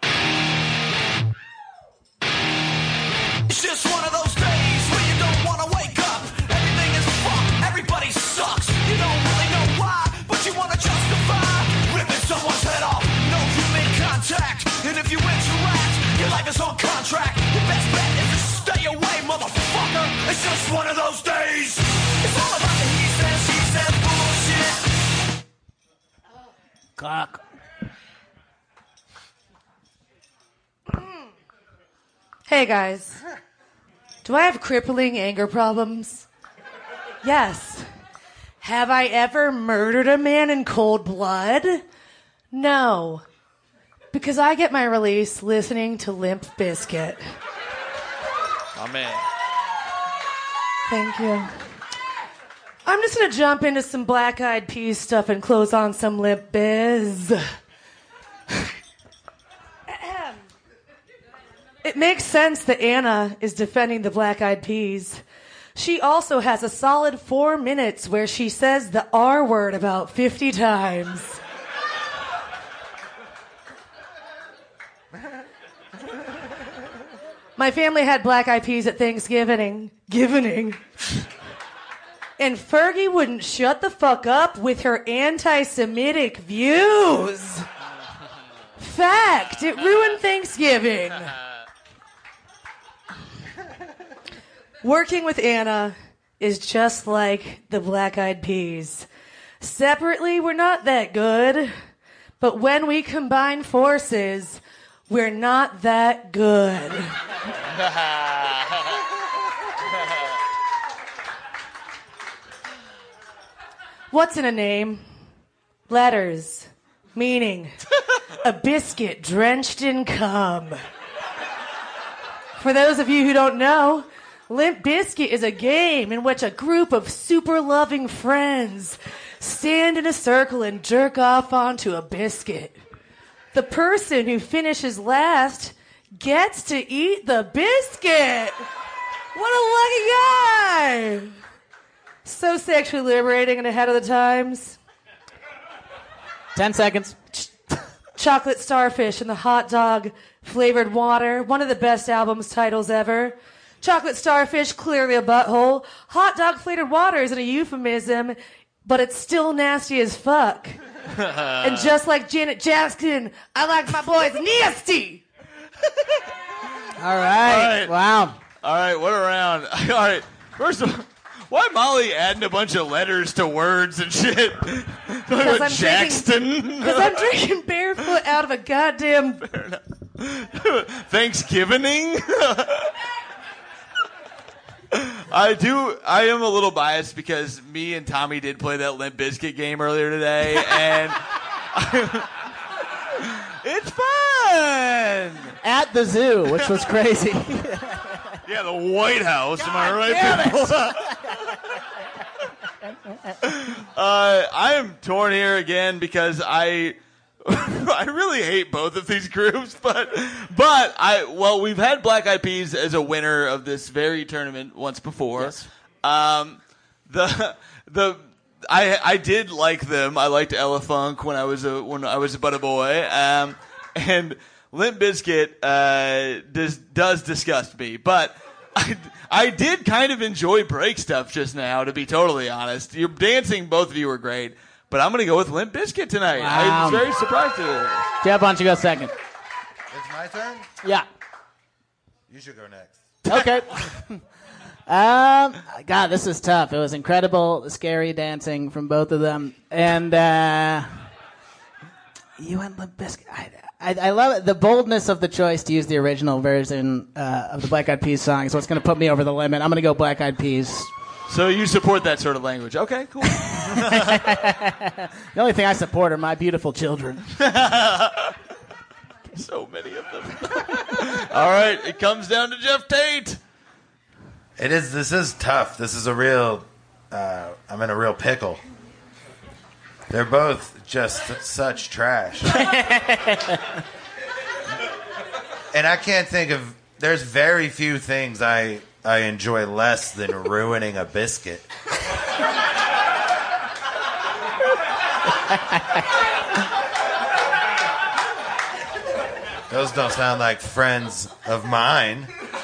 It's just one of those days where you don't want to wake up. Everything is fucked. Everybody sucks. You don't really know why, but you want to justify ripping someone's head off. No human contact. And if you interact, your life is on contract. Your best bet is to stay away, motherfucker. It's just one of those days. It's all about the he says, he says bullshit. Clock. Hey guys, do I have crippling anger problems? Yes. Have I ever murdered a man in cold blood? No. Because I get my release listening to Limp Bizkit. Oh, man. Thank you. I'm just going to jump into some Black Eyed Peas stuff and close on some Limp Biz. It makes sense that Anna is defending the Black Eyed Peas. She also has a solid four minutes where she says the R word about fifty times. My family had Black Eyed Peas at Thanksgiving. Giving. And Fergie wouldn't shut the fuck up with her anti-Semitic views. Fact, it ruined Thanksgiving. Working with Anna is just like the Black Eyed Peas. Separately, we're not that good. But when we combine forces, we're not that good. What's in a name? Letters. Meaning. A biscuit drenched in cum. For those of you who don't know, Limp Bizkit is a game in which a group of super loving friends stand in a circle and jerk off onto a biscuit. The person who finishes last gets to eat the biscuit. What a lucky guy. So sexually liberating and ahead of the times. Ten seconds. Chocolate Starfish and the Hot Dog Flavored Water. One of the best albums titles ever. Chocolate Starfish, clearly a butthole. Hot Dog Flavored Water isn't a euphemism but it's still nasty as fuck. And just like Janet Jackson, I like my boys nasty. All right. Wow. All right, what a round. All right, first of all, why Molly adding a bunch of letters to words and shit? Because I'm Jackson. Because I'm drinking barefoot out of a goddamn... Thanksgiving? I do. I am a little biased because me and Tommy did play that Limp Bizkit game earlier today, and it's fun at the zoo, which was crazy. Yeah, the White House. Am I right? uh, I am torn here again because I. I really hate both of these groups, but but I well we've had Black Eyed Peas as a winner of this very tournament once before. Yes. Um, the the I I did like them. I liked Ella Funk when I was a when I was but a boy. Um, and Limp Bizkit uh does does disgust me, but I I did kind of enjoy break stuff just now. To be totally honest, your dancing, both of you were great. But I'm going to go with Limp Bizkit tonight. Wow. I was very surprised at it. Jeff, why don't you go second? It's my turn? Yeah. You should go next. Okay. um, God, this is tough. It was incredible, scary dancing from both of them. And uh, you went Limp Bizkit. I, I, I love it. The boldness of the choice to use the original version uh, of the Black Eyed Peas song is what's going to put me over the limit. I'm going to go Black Eyed Peas. So you support that sort of language. Okay, cool. The only thing I support are my beautiful children. So many of them. All right, it comes down to Jeff Tate. It is. This is tough. This is a real. Uh, I'm in a real pickle. They're both just such trash. And I can't think of. There's very few things I I enjoy less than ruining a biscuit. Those don't sound like friends of mine.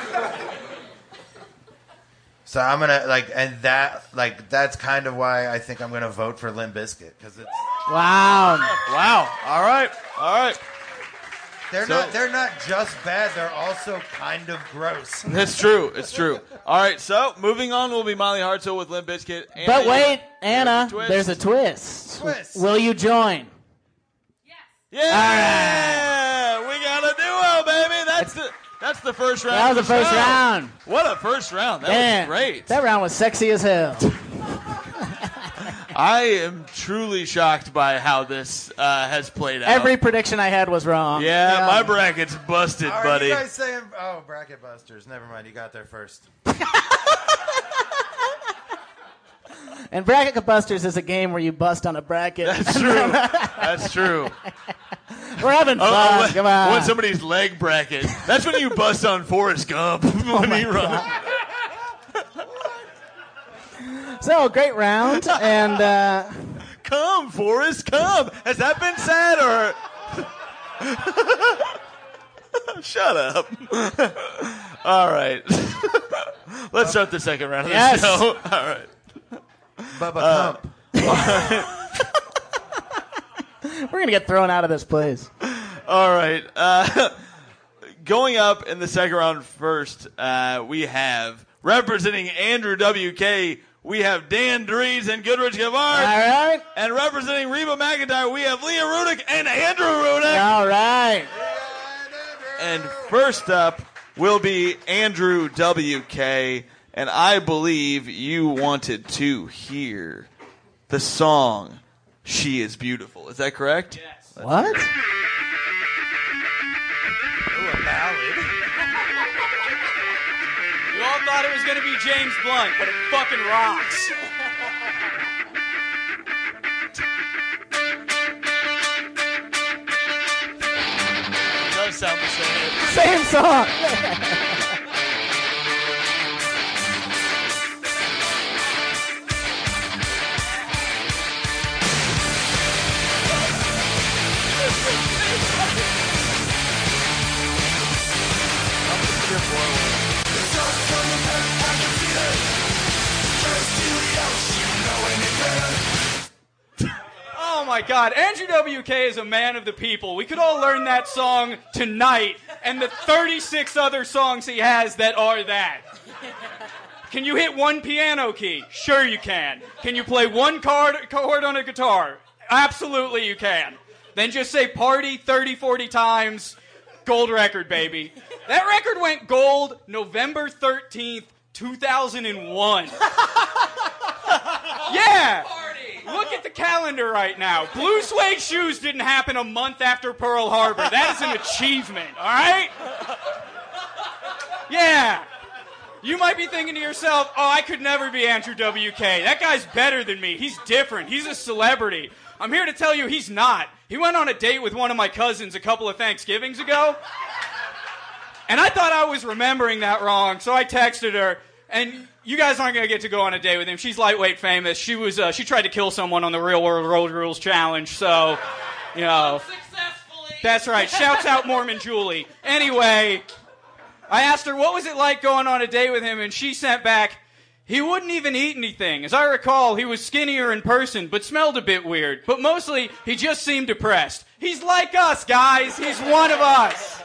So I'm gonna like, and that like that's kind of why I think I'm gonna vote for Limp Bizkit because it's wow, wow. All right, all right. They're So- not. They're not just bad. They're also kind of gross. It's true. It's true. All right, so moving on will be Molly Hartzell with Limp Bizkit. Anna, But wait, Anna, twist. there's a twist. Twist. Will you join? Yeah, we got a duo, baby. That's the that's the first round. That was of the first show. round. What a first round! That Man, was great. That round was sexy as hell. I am truly shocked by how this uh, has played out. Every prediction I had was wrong. yeah, my bracket's busted, Are buddy. you guys saying? Oh, bracket busters. Never mind. You got there first. And Bracket Busters is a game where you bust on a bracket. That's true. That's true. We're having fun. Oh, when- Come on. when somebody's leg bracket. That's when you bust on Forrest Gump when he runs. So, great round. And uh, Come, Forrest, come. Has that been said or? Shut up. All right. Let's start the second round of the Yes. show. All right. Bubba Uh, Pump. we're going to get thrown out of this place. All right. Uh, going up in the second round first, uh, we have representing Andrew W K, we have Dan Dries and Goodrich Gavard. All right. And representing Reba McEntire, we have Leah Rudick and Andrew Rudick. All right. And first up will be Andrew W K. And I believe you wanted to hear the song She Is Beautiful. Is that correct? Yes. What? Ooh, a ballad. You all thought it was going to be James Blunt, but it fucking rocks. It does sound the same. Same song. my God. Andrew W K is a man of the people. We could all learn that song tonight and the thirty-six other songs he has that are that. Can you hit one piano key? Sure you can. Can you play one chord, chord on a guitar? Absolutely you can. Then just say party thirty, forty times. Gold record, baby. That record went gold November thirteenth, two thousand one. Yeah. Look at the calendar right now. Blue suede shoes didn't happen a month after Pearl Harbor. That is an achievement, all right? Yeah. You might be thinking to yourself, oh, I could never be Andrew W K. That guy's better than me. He's different. He's a celebrity. I'm here to tell you he's not. He went on a date with one of my cousins a couple of Thanksgivings ago. And I thought I was remembering that wrong, so I texted her. And you guys aren't going to get to go on a date with him. She's lightweight famous. She was uh, she tried to kill someone on the Real World Road Rules Challenge, so, you know. Successfully. That's right. Shouts out Mormon Julie. Anyway, I asked her, what was it like going on a date with him? And she sent back, he wouldn't even eat anything. As I recall, he was skinnier in person, but smelled a bit weird. But mostly, he just seemed depressed. He's like us, guys. He's one of us.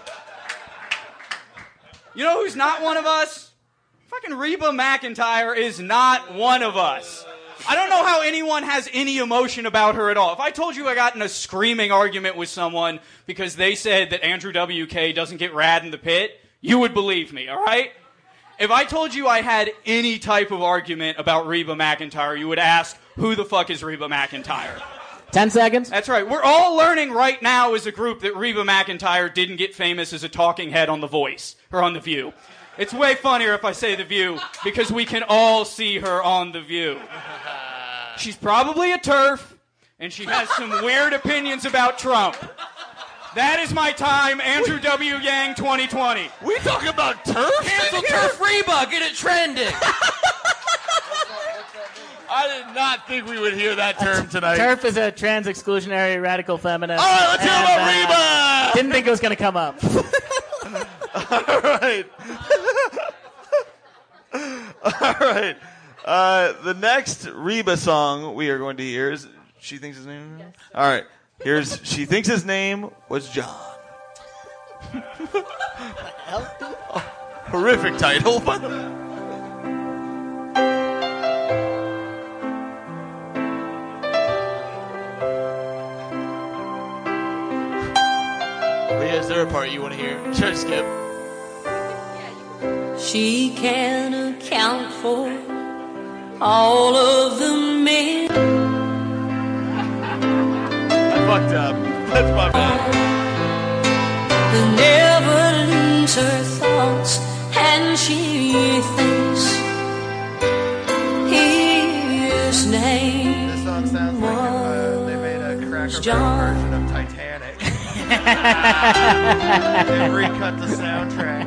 You know who's not one of us? Fucking Reba McEntire is not one of us. I don't know how anyone has any emotion about her at all. If I told you I got in a screaming argument with someone because they said that Andrew W K doesn't get rad in the pit, you would believe me, all right? If I told you I had any type of argument about Reba McEntire, you would ask, who the fuck is Reba McEntire? Ten seconds? That's right. We're all learning right now as a group that Reba McEntire didn't get famous as a talking head on The Voice, or on The View. It's way funnier if I say The View, because we can all see her on The View. She's probably a TERF, and she has some weird opinions about Trump. That is my time, Andrew W. Yang twenty twenty. We talking about TERF? Cancel TERF Reba, get it trending. I did not think we would hear that term tonight. TERF is a trans exclusionary radical feminist. All right, let's hear about and, Reba! uh, Didn't think it was going to come up. All right. All right. Uh, the next Reba song we are going to hear is She Thinks His Name? Yes. All right. Here's She Thinks His Name Was John. Oh, horrific title, but... Leah, is there a part you want to hear? Should I skip? She can account for all of the men. I fucked up. That's my bad. Who never leaves her thoughts, and she thinks his name This song sounds like if, uh, they made a Cracker Barrel version of Titanic. They recut the soundtrack.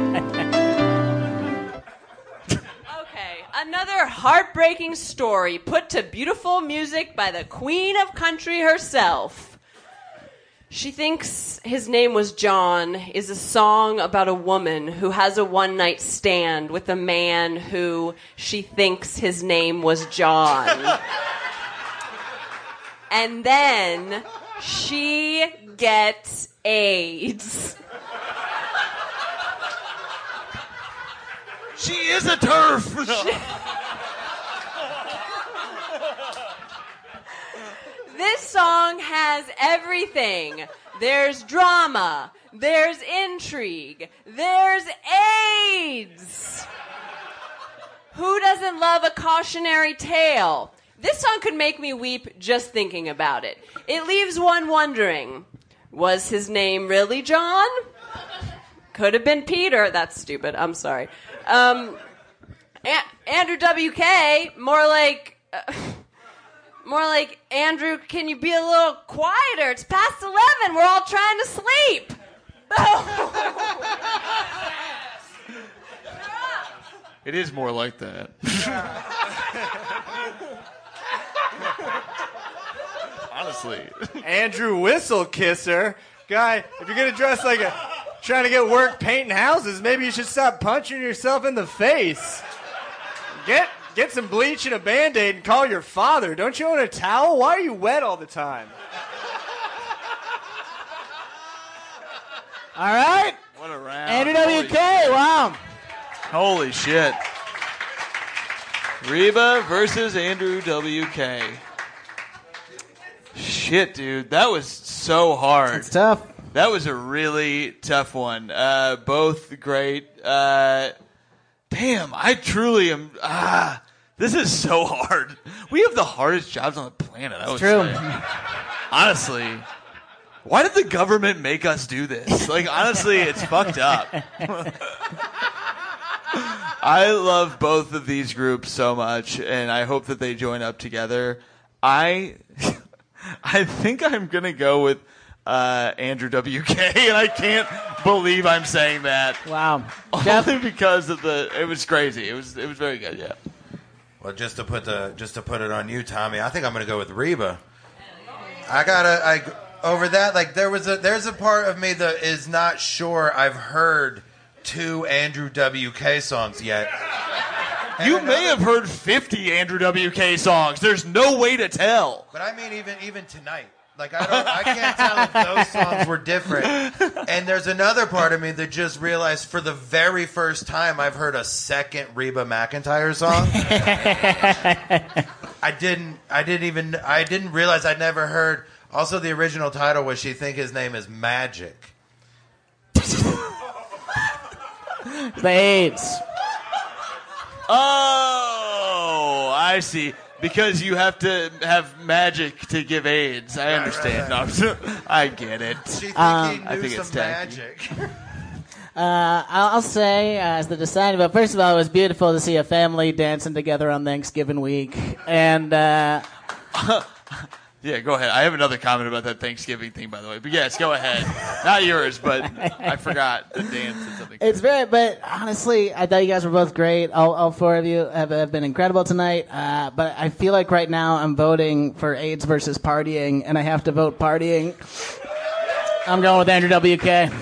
Another heartbreaking story put to beautiful music by the queen of country herself. She Thinks His Name Was John is a song about a woman who has a one-night stand with a man who she thinks his name was John. And then she gets AIDS. She is a TERF. No. This song has everything. There's drama. There's intrigue. There's AIDS. Who doesn't love a cautionary tale? This song could make me weep just thinking about it. It leaves one wondering, was his name really John? Could have been Peter. That's stupid. I'm sorry. Um, A- Andrew W K, more like, uh, more like, Andrew, can you be a little quieter? It's past eleven. We're all trying to sleep. It is more like that. Honestly. Andrew Whistlecisser. Guy, if you're going to dress like a... trying to get work painting houses, maybe you should stop punching yourself in the face. Get Get some bleach and a Band-Aid and call your father. Don't you own a towel? Why are you wet all the time? All right. What a round. Andrew W K, wow. Holy shit. Reba versus Andrew W K. Shit, dude. That was so hard. It's tough. That was a really tough one. Uh, both great. Uh, damn, I truly am. Ah, this is so hard. We have the hardest jobs on the planet. I would true. say. Honestly. Why did the government make us do this? Like, honestly, it's fucked up. I love both of these groups so much, and I hope that they join up together. I I think I'm going to go with uh, Andrew W K, and I can't believe I'm saying that. Wow. Only because of the... It was crazy. It was it was very good, yeah. Well, just to put the just to put it on you, Tommy, I think I'm going to go with Reba. I gotta... I, over that, like, there was a there's a part of me that is not sure I've heard two Andrew W K songs yet. You may have heard fifty Andrew W K songs. There's no way to tell. But I mean, even even tonight, like I don't, I can't tell if those songs were different. And there's another part of me that just realized for the very first time I've heard a second Reba McEntire song. I didn't, I didn't even, I didn't realize I'd never heard. Also, the original title was "She Think His Name Is Magic." The AIDS. Oh, I see. Because you have to have magic to give AIDS. I understand. right, No, I get it. She think Um, he knew I think some it's tacky. magic. Uh, I'll I'll say, uh, as the deciding vote, first of all, it was beautiful to see a family dancing together on Thanksgiving week. And, uh, Yeah, go ahead. I have another comment about that Thanksgiving thing, by the way. But yes, go ahead. Not yours, but I forgot the dance and something. it's very, but honestly, I thought you guys were both great. All, all four of you have, have been incredible tonight. Uh, but I feel like right now I'm voting for AIDS versus partying, and I have to vote partying. I'm going with Andrew W K.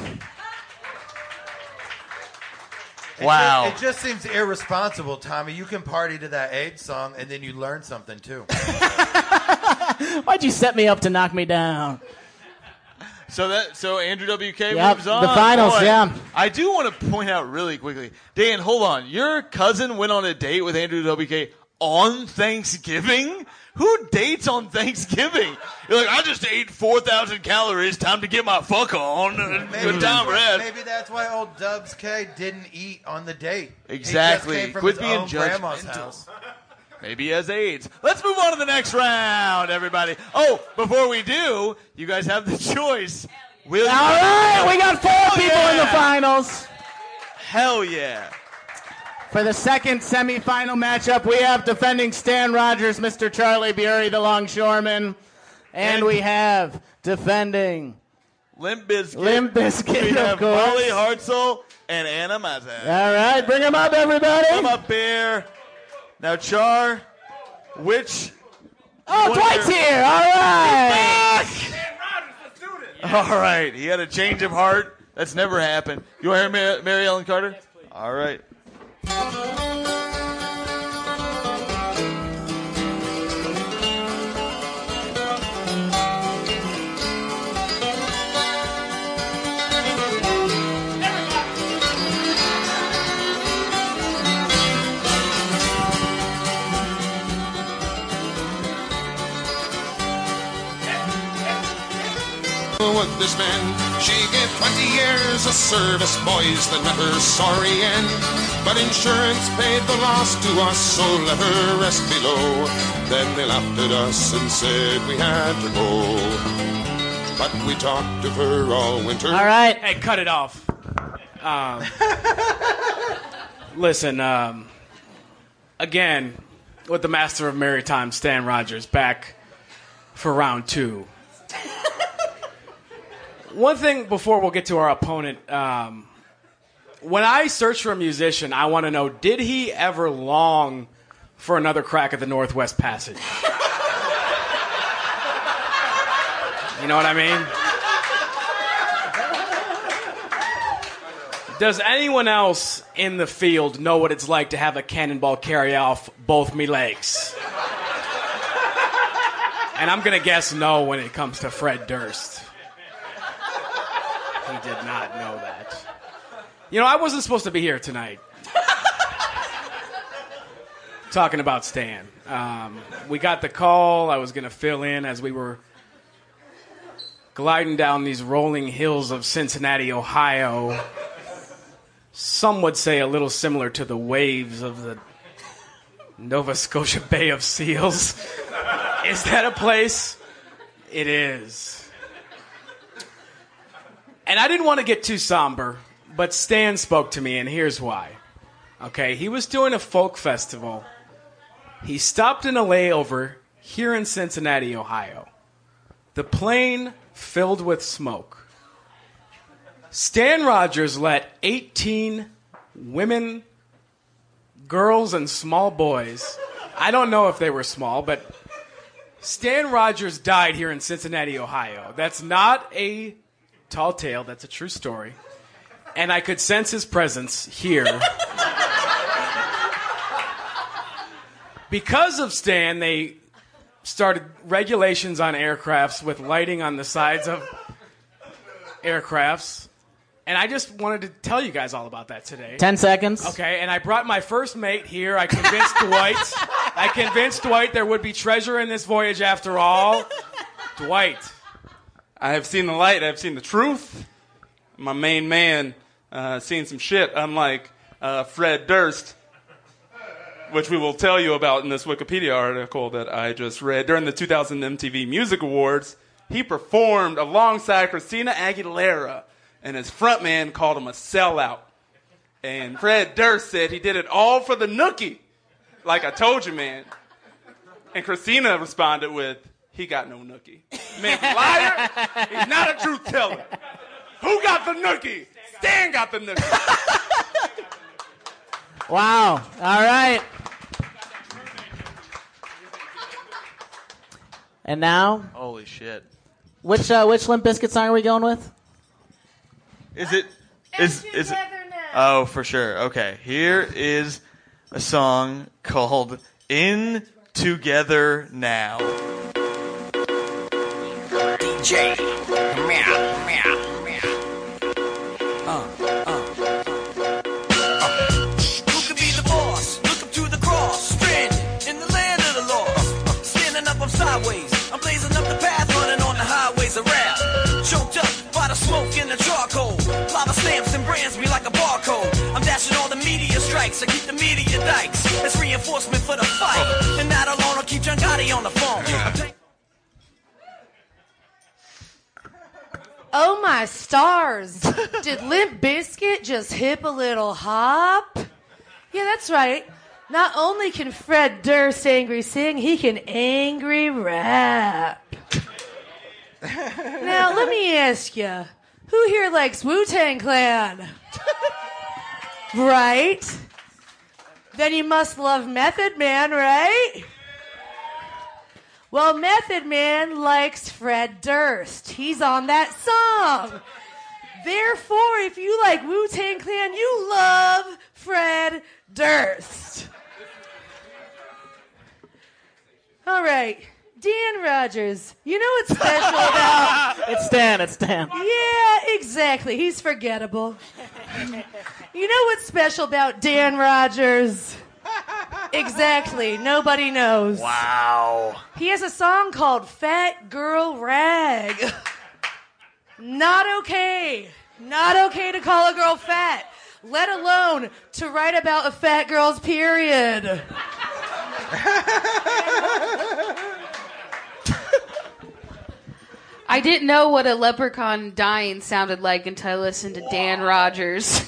Wow. It, it just seems irresponsible, Tommy. You can party to that AIDS song, and then you learn something, too. Why'd you set me up to knock me down? So that so Andrew W K Yep, moves on. the finals, Boy, yeah. I do want to point out really quickly, Dan, hold on. Your cousin went on a date with Andrew W K on Thanksgiving? Who dates on Thanksgiving? You're like, I just ate four thousand calories. Time to get my fuck on. Good time, that's rest. why, maybe that's why old Dubs K didn't eat on the date. Exactly. He just came from Quit his being own grandma's judgmental. house. Maybe he has AIDS. Let's move on to the next round, everybody. Oh, before we do, you guys have the choice. Will you- All right, we got four Hell people in the yeah. finals. Hell yeah. For the second semifinal matchup, we have defending Stan Rogers, Mister Charlie Bury, the longshoreman. And, And- we have defending Limp Bizkit. Limp Bizkit, We of have course. Molly Hartzell and Anna Mazza. All right, bring him up, everybody. Come up here. Now, Char, which... Oh, one Dwight's of your- here. All right. All right. He had a change of heart. That's never happened. You want to hear Mary, Mary Ellen Carter? Yes, please. All right. With this man, she gave twenty years of service, boys that met her sorry end. But insurance paid the loss to us, so let her rest below. Then they laughed at us and said we had to go. But we talked of her all winter. All right. Hey, cut it off. Um, listen, um, again, with the master of maritime, Stan Rogers, back for round two. One thing before we'll get to our opponent, um, when I search for a musician, I want to know, did he ever long for another crack at the Northwest Passage? You know what I mean? Does anyone else in the field know what it's like to have a cannonball carry off both me legs? And I'm going to guess no when it comes to Fred Durst. He did not know that. You know, I wasn't supposed to be here tonight. Talking about Stan. Um, we got the call. I was going to fill in as we were gliding down these rolling hills of Cincinnati, Ohio. Some would say a little similar to the waves of the Nova Scotia Bay of Seals. Is that a place? It is. And I didn't want to get too somber, but Stan spoke to me, and here's why. Okay, he was doing a folk festival. He stopped in a layover here in Cincinnati, Ohio. The plane filled with smoke. Stan Rogers let eighteen women, girls, and small boys, I don't know if they were small, but Stan Rogers died here in Cincinnati, Ohio. That's not a tall tale. That's a true story. And I could sense his presence here. Because of Stan, they started regulations on aircrafts with lighting on the sides of aircrafts. And I just wanted to tell you guys all about that today. Ten seconds. Okay, and I brought my first mate here. I convinced Dwight. I convinced Dwight there would be treasure in this voyage after all. Dwight. I have seen the light. I have seen the truth. My main man uh, seen some shit, unlike uh, Fred Durst, which we will tell you about in this Wikipedia article that I just read. During the two thousand M T V Music Awards, he performed alongside Christina Aguilera, and his frontman called him a sellout. And Fred Durst said he did it all for the nookie. Like I told you, man. And Christina responded with, he got no nookie. Man's a liar. He's not a truth teller. Who got the nookie? Stan got the nookie. Wow. All right. And now, Holy shit. which uh, which Limp Bizkit song are we going with? Is it? Is is it? Oh, for sure. Okay. Here is a song called "In Together Now." D J. Meow, meow, meow. Uh, uh. Who could be the boss? Look up to the cross. Stranded in the land of the lost. Standing up, I'm sideways. I'm blazing up the path, running on the highways of rap. Choked up by the smoke and the charcoal. Lava stamps and brands me like a barcode. I'm dashing all the media strikes. I keep the media dikes. It's reinforcement for the fight. And that alone will keep John Gotti on the phone. I'm Oh my stars! Did Limp Bizkit just hip a little hop? Yeah, that's right. Not only can Fred Durst angry sing, he can angry rap. Now, let me ask you, who here likes Wu-Tang Clan? Right? Then you must love Method Man, right? Well, Method Man likes Fred Durst. He's on that song. Therefore, if you like Wu-Tang Clan, you love Fred Durst. All right, Dan Rogers. You know what's special about... It's Stan, it's Stan. Yeah, exactly. He's forgettable. You know what's special about Dan Rogers? Exactly. Nobody knows. Wow. He has a song called Fat Girl Rag. Not okay. Not okay to call a girl fat, let alone to write about a fat girl's period. I didn't know what a leprechaun dying sounded like until I listened to Dan Rogers.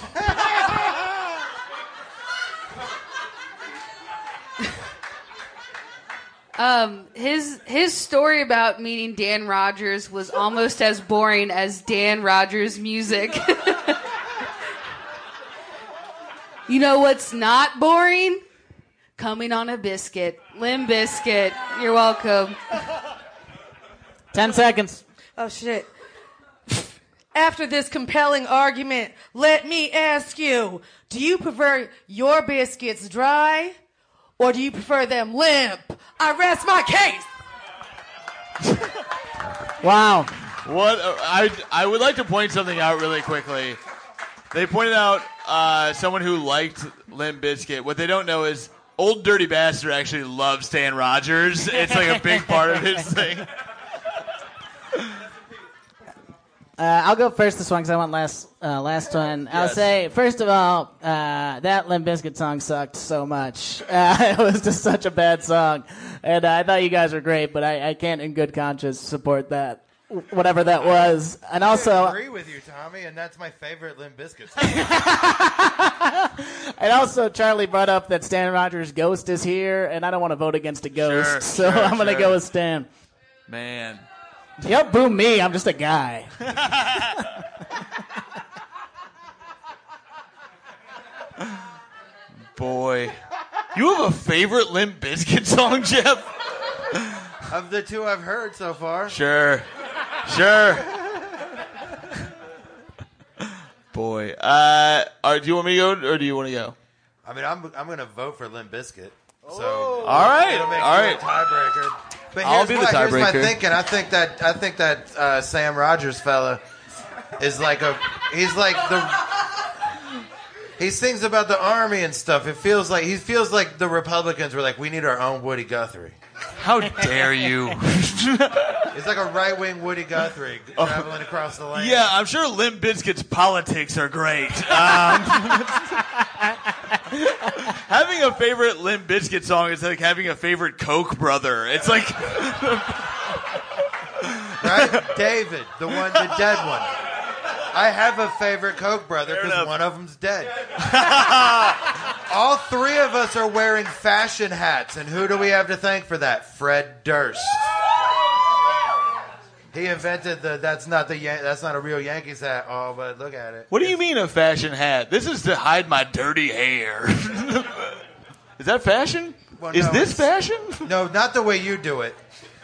Um, his his story about meeting Dan Rogers was almost as boring as Dan Rogers' music. You know what's not boring? Coming on a biscuit. Limp Bizkit. You're welcome. Ten seconds. Oh, shit. After this compelling argument, let me ask you, do you prefer your biscuits dry or do you prefer them limp? I rest my case. Wow. What uh, I I would like to point something out really quickly. They pointed out uh, someone who liked Limp Bizkit. What they don't know is Old Dirty Bastard actually loves Stan Rogers. It's like a big part of his thing. Uh, I'll go first this one because I want last uh, last one. I'll Yes. say, first of all, uh, that Limp Bizkit song sucked so much. Uh, it was just such a bad song. And uh, I thought you guys were great, but I, I can't in good conscience support that, whatever that was. And also, I agree with you, Tommy, and that's my favorite Limp Bizkit song. and also Charlie brought up that Stan Rogers' Ghost is here, and I don't want to vote against a ghost, Sure, so sure, I'm going to sure. go with Stan. Man. Yep, boo me. I'm just a guy. Boy. You have a favorite Limp Bizkit song, Jeff? Of the two I've heard so far. Sure. Sure. Boy. Uh, all right, do you want me to go, or do you want to go? I mean, I'm I'm going to vote for Limp Bizkit. So All right, it'll make all you right. a tiebreaker. But I'll here's be the what, here's my tiebreaker. thinking. I think that I think that uh, Sam Rogers fella is like a he's like the he sings about the army and stuff. It feels like he feels like the Republicans were like, we need our own Woody Guthrie. How dare you? It's like a right wing Woody Guthrie Oh. traveling across the land. Yeah, I'm sure Limp Bizkit's politics are great. Um, having a favorite Limp Bizkit song is like having a favorite Koch brother. It's like Right? David, the one, the dead one. I have a favorite Koch brother because one of them's dead. All three of us are wearing fashion hats, and who do we have to thank for that? Fred Durst. He invented the. That's not the. Yan- that's not a real Yankees hat. Oh, but look at it. What do you mean a fashion hat? This is to hide my dirty hair. Is that fashion? Well, is no, this it's- fashion? No, not the way you do it.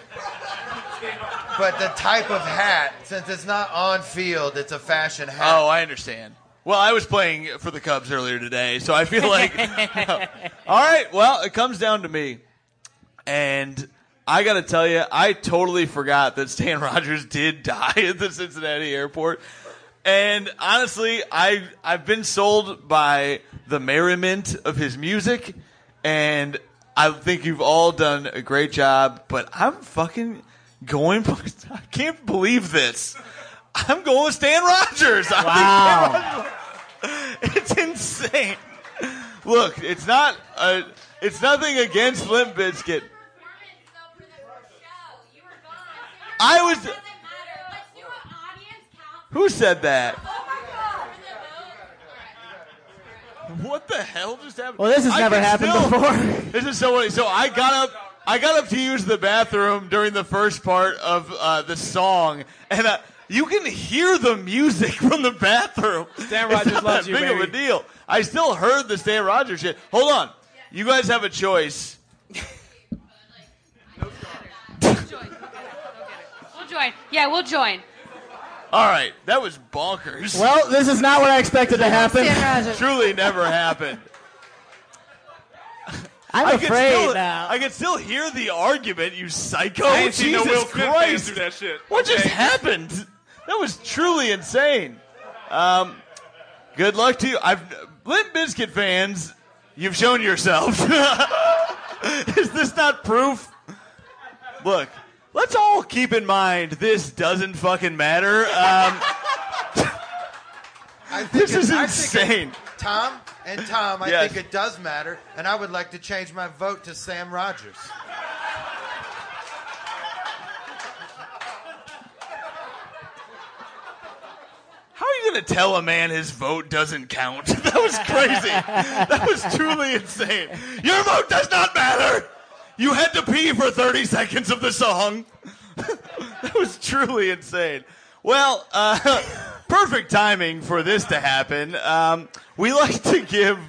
But the type of hat, since it's not on field, it's a fashion hat. Oh, I understand. Well, I was playing for the Cubs earlier today, so I feel like... All right, well, it comes down to me. And I got to tell you, I totally forgot that Stan Rogers did die at the Cincinnati airport. And honestly, I, I've been sold by the merriment of his music, and I think you've all done a great job, but I'm fucking going... I can't believe this. I'm going with Stan Rogers. I Wow. think Stan Rogers, it's insane. Look, it's not a, it's nothing against Limp Bizkit. I was. Who said that? What the hell just happened? Well, this has I never can happened still- before. This is so funny. So I got up. I got up to use the bathroom during the first part of uh, the song, and uh, you can hear the music from the bathroom. Stan It's Rogers not loves that you, big of a baby. deal. I still heard the Stan Rogers shit. Hold on. You guys have a choice. We'll join. Yeah, we'll join. All right. That was bonkers. Well, this is not what I expected to happen. Truly never happened. I'm I can afraid still, now. I can still hear the argument, you psycho. I ain't seen no Jesus Will Smith fans Christ. do that shit. What just Okay. happened? That was truly insane. Um, good luck to you. I've Limp Bizkit fans, you've shown yourselves. Is this not proof? Look, let's all keep in mind this doesn't fucking matter. Um, I think this it- is I think it- insane. Tom and Tom, I Yes. think it does matter, and I would like to change my vote to Sam Rogers. How are you going to tell a man his vote doesn't count? That was crazy. That was truly insane. Your vote does not matter. You had to pee for thirty seconds of the song. That was truly insane. Well, uh, perfect timing for this to happen. Um, we like to give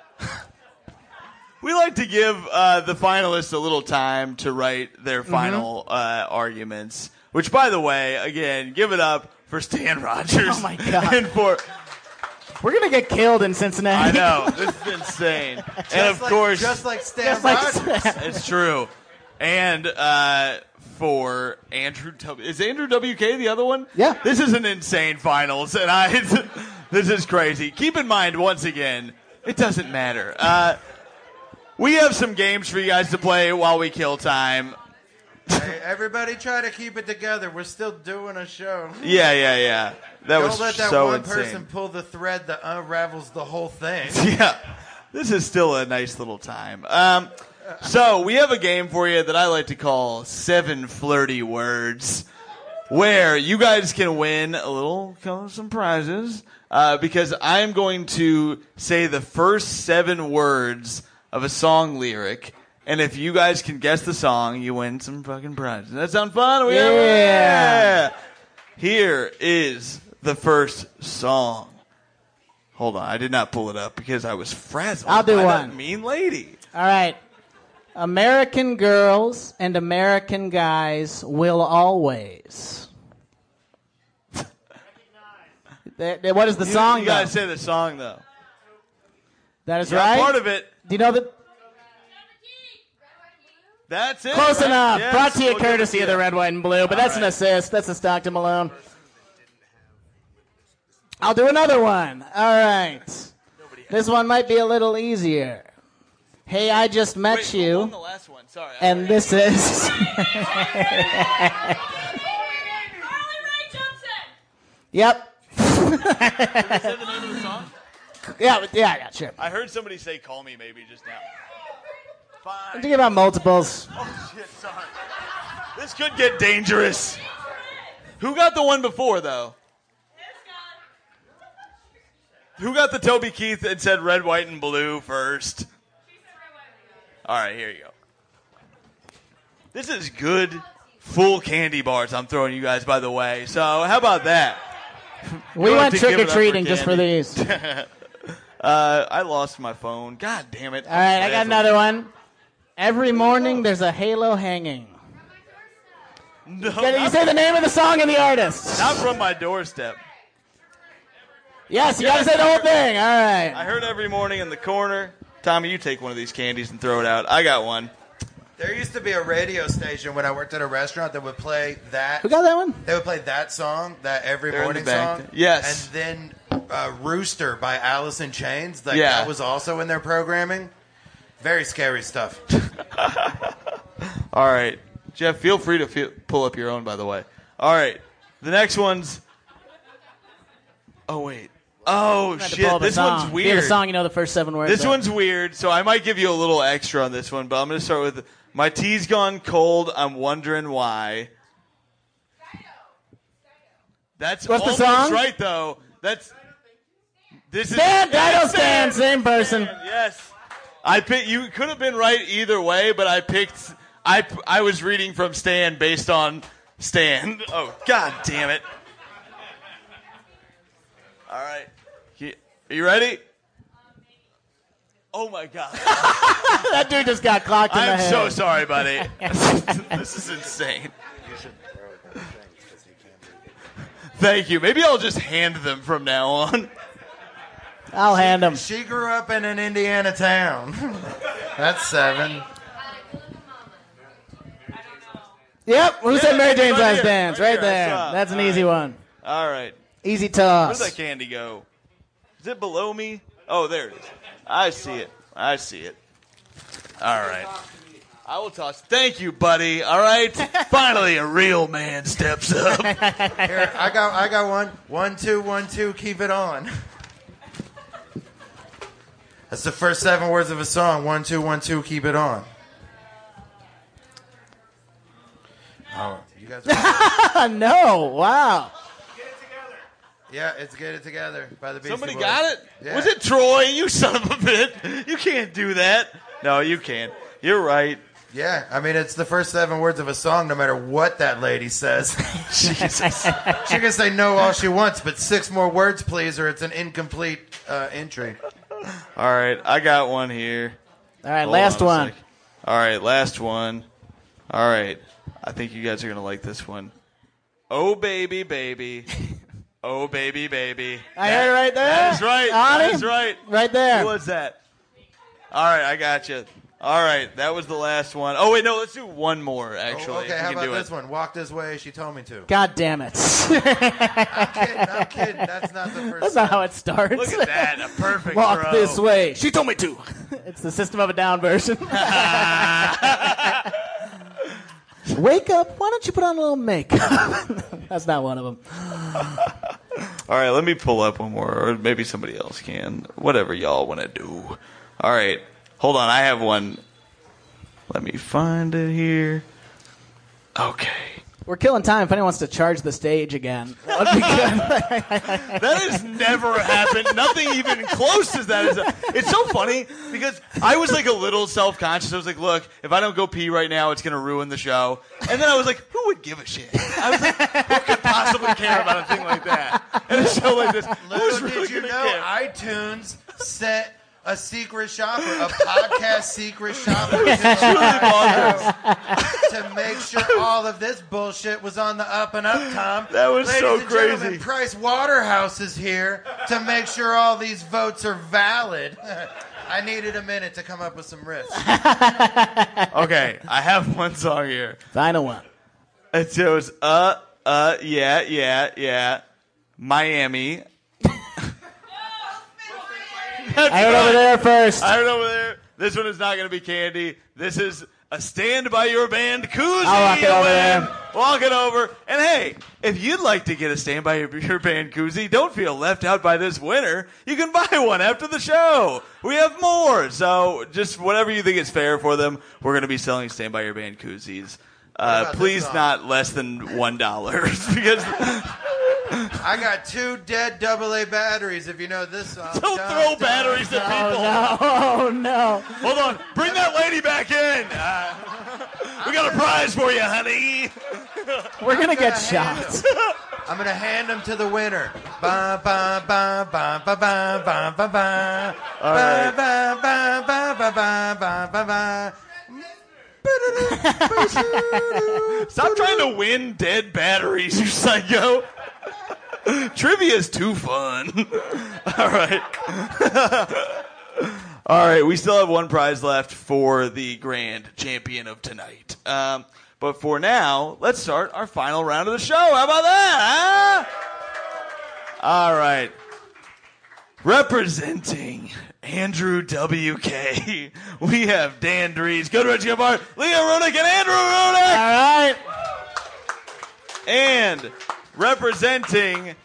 we like to give uh, the finalists a little time to write their final uh, arguments. Which, by the way, again, give it up for Stan Rogers. Oh, my God. And for We're going to get killed in Cincinnati. I know. This is insane. Just and of like, course, just like Stan Just like Rogers. Stan. it's true. And uh, for Andrew W. Is Andrew W K the other one? Yeah. This is an insane finals, and I. This is crazy. Keep in mind, once again, it doesn't matter. Uh, we have some games for you guys to play while we kill time. Hey, everybody try to keep it together. We're still doing a show. Yeah, yeah, yeah. That Don't was let that so one insane. person pull the thread that unravels the whole thing. Yeah, this is still a nice little time. Um, so we have a game for you that I like to call Seven Flirty Words, where you guys can win a little, some prizes, uh, because I'm going to say the first seven words of a song lyric, and if you guys can guess the song, you win some fucking prizes. Does that sound fun? We Yeah. yeah. Here is the first song. Hold on, I did not pull it up because I was frazzled I'll do by one. that mean lady. All right. American girls and American guys will always. They- they- what is the You- song, You though? gotta say the song though. That is Yeah, right. part of it. Do you know the? That's it. Close right? enough. Yes, Brought to you we'll give it courtesy to of the you. red, white, and blue. But All that's an right. assist. That's a Stockton Malone. I'll do another one. All right. This one might be a little easier. Hey, I just met Wait, you. who won the last one? Sorry. I- And this is. Yep. Is that the name of the song? Yeah, yeah, yeah, sure. I heard somebody say "Call Me" maybe just now. I'm Fine. thinking about multiples. Oh shit! Sorry. This could get dangerous. Who got the one before though? Who got the Toby Keith and said red, white, and blue first? All right, here you go. This is good, full candy bars I'm throwing you guys, by the way. So how about that? We Go went to give it up trick-or-treating just for candy. these. uh, I lost my phone. God damn it. All right, I got another one. Every morning there's a halo hanging. No, Can you not- say the name of the song and the artist? Not from my doorstep. Yes, you gotta say the whole thing. All right. I heard every morning in the corner. Tommy, you take one of these candies and throw it out. I got one. There used to be a radio station when I worked at a restaurant that would play that. Who got that one? They would play that song, that every They're in morning the back. song. Yes. And then uh, Rooster by Alice in Chains. Like, Yeah. that was also in their programming. Very scary stuff. All right. Jeff, feel free to feel, pull up your own, by the way. All right. The next one's... Oh, wait. Oh, You had to shit. pull up a This song. one's If you have weird. a song, you know the first seven words. This of. one's weird, so I might give you a little extra on this one, but I'm going to start with... My tea's gone cold, I'm wondering why. That's What's the almost song? right, though. That's... This is... Stan, Dido Yes, Stan, same person. Yes. I pick, you could have been right either way, but I picked... I, I was reading from Stan based on Stan. Oh, god damn it. All right. You- Are you ready? Oh, my God. That dude just got clocked in the I'm head. so sorry, buddy. This is insane. Thank you. Maybe I'll just hand them from now on. I'll hand him. She grew up in an Indiana town. That's seven. Yep. Who said Yeah, Mary Jane's right Last here, Dance? right Right here, I there. saw. That's an All easy right. one. All right. Easy toss. Where'd that candy go? Is it below me? Oh, there it is. I see it. I see it. All right. I will toss. Thank you, buddy. All right. Finally, a real man steps up. Here, I got, I got one. One, two, one, two. Keep it on. That's the first seven words of a song. One, two, one, two. Keep it on. Oh, you guys. No. Wow. Yeah, it's Get It Together by the Beastie Somebody Boys. got it? Yeah. Was it Troy? You son of a bitch. You can't do that. No, you can't. You're right. Yeah, I mean, it's the first seven words of a song, no matter what that lady says. Jesus. She can say no all she wants, but six more words, please, or it's an incomplete uh, entry. All right. I got one here. All right, Hold last on a one. sec. All right, last one. All right. I think you guys are going to like this one. Oh, baby, baby. Oh, baby, baby. I heard it right there. That is right. Honey? That is right. Right there. Who was that? All right, I got you. All right, that was the last one. Oh, wait, no, let's do one more, actually. Oh, if okay, we how can about do this it. one? Walk this way, she told me to. God damn it. I'm kidding, I'm kidding. That's not the first That's not how it starts. Look at that, a perfect Walk throw. this way. She told me to. It's the System of a Down version. Wake up. Why don't you put on a little makeup? That's not one of them. All right, let me pull up one more, or maybe somebody else can. Whatever y'all want to do. All right, hold on. I have one. Let me find it here. Okay. We're killing time. If anyone wants to charge the stage again, that'd be good. That has never happened. Nothing even close to that. Is a, it's so funny because I was like a little self-conscious. I was like, look, if I don't go pee right now, it's going to ruin the show. And then I was like, who would give a shit? I was like, who could possibly care about a thing like that? And a show like this, Little who's really did you gonna know, care? iTunes set a secret shopper, a podcast secret shopper, It was truly bonkers. to make sure all of this bullshit was on the up and up, Tom. That was Ladies so and crazy. gentlemen, Price Waterhouse is here to make sure all these votes are valid. I needed a minute to come up with some riffs. Okay, I have one song here. Final one. It goes, uh, uh, yeah, yeah, yeah, Miami. I heard over there first. I heard over there. This one is not going to be candy. This is a Stand By Your Band koozie. I'll walk it over man. there. Walk it over. And hey, if you'd like to get a Stand By Your, your Band koozie, don't feel left out by this winner. You can buy one after the show. We have more. So just whatever you think is fair for them, we're going to be selling Stand By Your Band koozies. Uh, about this please song? not less than one dollar because I got two dead double A batteries, if you know this song. don't throw batteries at people. Oh, no. Hold on. Bring that lady back in. Uh, we got a prize for you, honey. We're going to get hand shots. them- I'm going to hand them to the winner. Ba ba ba ba ba ba ba ba ba. All right. Ba ba ba ba ba ba ba ba. Stop trying to win dead batteries, you psycho. Trivia's too fun. All right. All right, we still have one prize left for the grand champion of tonight. Um, but for now, let's start our final round of the show. How about that, huh? All right. Representing Andrew W K, we have Dan Dries, Good Rich Gabart, Leah Runick, and Andrew Runick. All right. And representing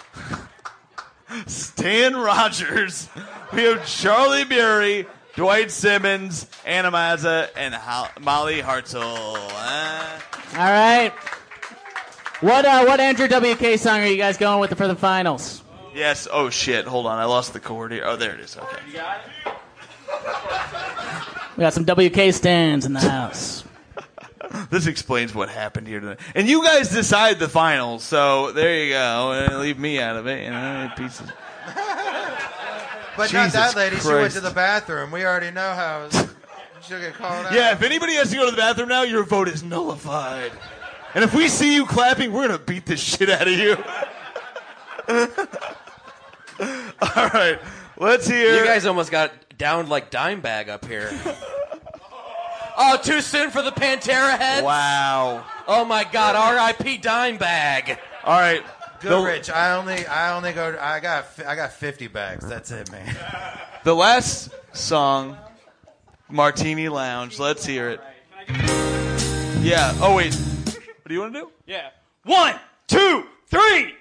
Stan Rogers, we have Charlie Bury, Dwight Simmons, Anna Mazza, and Ho- Molly Hartzell. Uh, All right. What uh, what Andrew W K song are you guys going with for the finals? yes. Oh, shit. Hold on. I lost the chord here. Oh, there it is. Okay. We got some W K stands in the house. This explains what happened here tonight. And you guys decide the finals, so there you go. And leave me out of it. You know, pieces. But Jesus not that lady. She went Christ. to the bathroom. We already know how she'll get called out. Yeah, if anybody has to go to the bathroom now, your vote is nullified. And if we see you clapping, we're going to beat the shit out of you. All right, let's hear. You guys almost got downed like Dimebag up here. Oh, too soon for the Pantera heads? Wow. Oh, my God. R I P Dimebag. All right. Good, The- Rich. I only, I only go. I got, I got fifty bags. That's it, man. The last song, Martini Lounge. Let's hear it. Yeah. Oh, wait. What do you want to do? Yeah. One, two, three.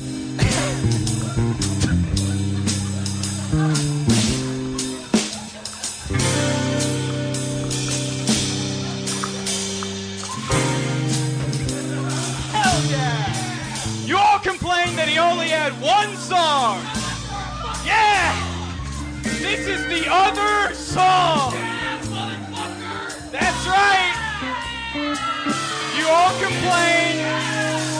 Hell yeah! You all complained that he only had one song. Yeah! This is the other song. That's right. You all complained.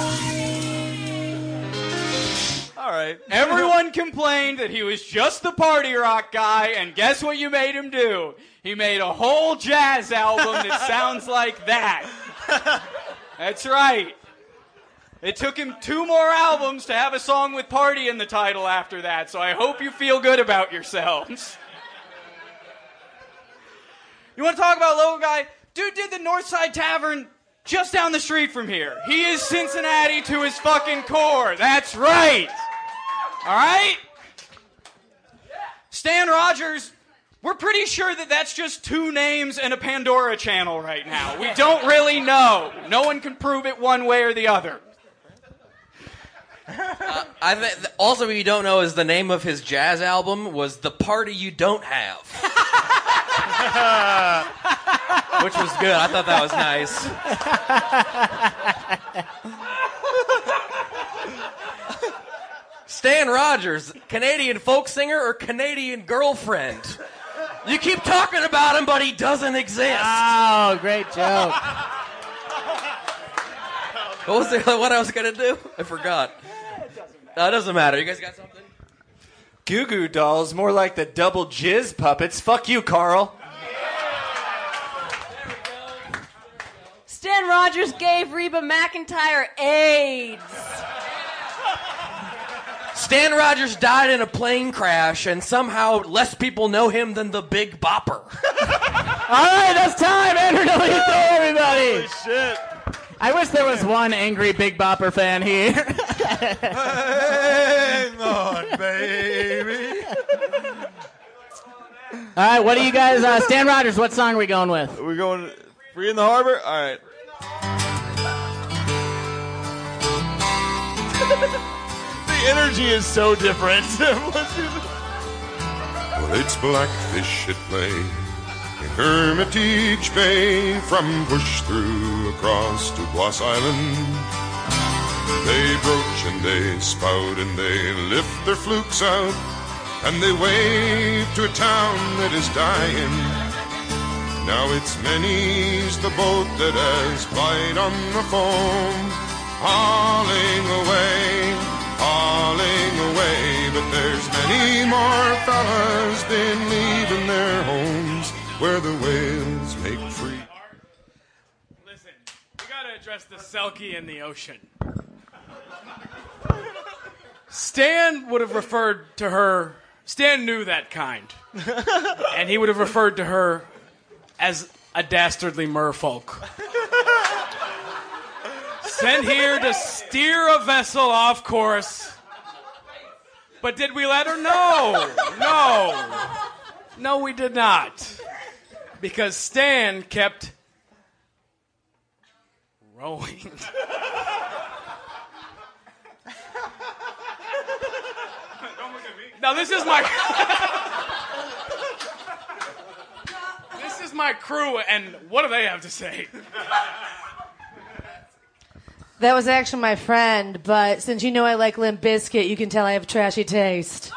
All right. Everyone complained that he was just the party rock guy, and guess what you made him do? He made a whole jazz album that sounds like that. That's right. It took him two more albums to have a song with Party in the title after that, so I hope you feel good about yourselves. You want to talk about local guy? Dude did the Northside Tavern just down the street from here. He is Cincinnati to his fucking core. That's right. All right? Stan Rogers, we're pretty sure that that's just two names and a Pandora channel right now. We don't really know. No one can prove it one way or the other. Uh, I th- also, what you don't know is the name of his jazz album was The Party You Don't Have. Which was good. I thought that was nice. Stan Rogers, Canadian folk singer or Canadian girlfriend? You keep talking about him, but he doesn't exist. Oh, great joke. What was the, what I was going to do? I forgot. Uh, it doesn't matter. You guys got something? Goo Goo Dolls, more like the double jizz puppets. Fuck you, Carl. Stan Rogers gave Reba McEntire AIDS. Stan Rogers died in a plane crash, and somehow less people know him than the Big Bopper. All right, that's time. Andrew W K, everybody. Holy shit. I wish there was one angry Big Bopper fan here. Hang on, baby. All right, what do you guys, uh, Stan Rogers, what song are we going with? Are we going Free in the Harbor? All right. The energy is so different. Let's do this. Well, it's blackfish at play in Hermitage Bay, from Bush through across to Bloss Island. They broach and they spout and they lift their flukes out, and they wave to a town that is dying. Now it's many's the boat that has plied on the foam, hauling away, hauling away. But there's many more fellas been leaving their homes where the whales make free. Listen, we gotta address the Selkie in the ocean. Stan would have referred to her, Stan knew that kind, and he would have referred to her as a dastardly merfolk. Sent here to steer a vessel off course. But did we let her? No. No. No, we did not. Because Stan kept rowing. Now this is my This is my crew, and what do they have to say? That was actually my friend, but since you know I like Limp Bizkit, you can tell I have a trashy taste.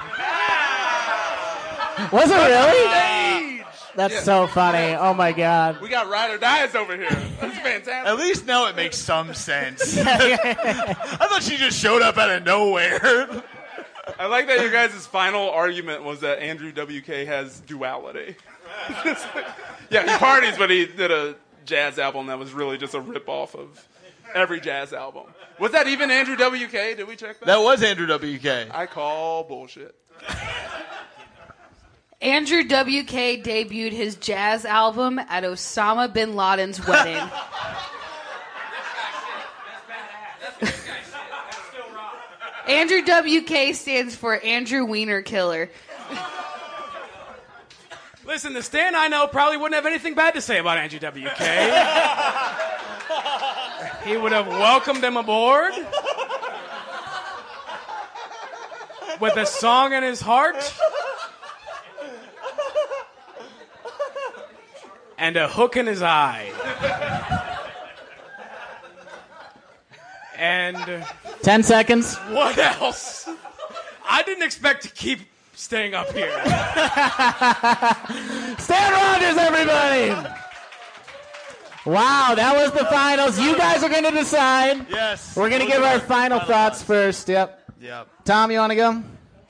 Was it really? That's Yeah. so funny. Oh my god. We got ride or dies over here. That's fantastic. At least now it makes some sense. I thought she just showed up out of nowhere. I like that your guys' final argument was that Andrew W K has duality. Yeah, he parties, but he did a jazz album that was really just a rip-off of every jazz album. Was that even Andrew W K? Did we check that? That was Andrew W K. I call bullshit. Andrew W K debuted his jazz album at Osama bin Laden's wedding. Andrew W K stands for Andrew Wiener Killer. Listen, the Stan I know probably wouldn't have anything bad to say about Andrew W K. He would have welcomed him aboard with a song in his heart and a hook in his eye. And Ten seconds. what else? I didn't expect to keep staying up here. Stan Rogers, everybody! Wow, that was the finals. You guys are going to decide. Yes. We're going to give our final thoughts first. Yep. Yep. Tom, you want to go?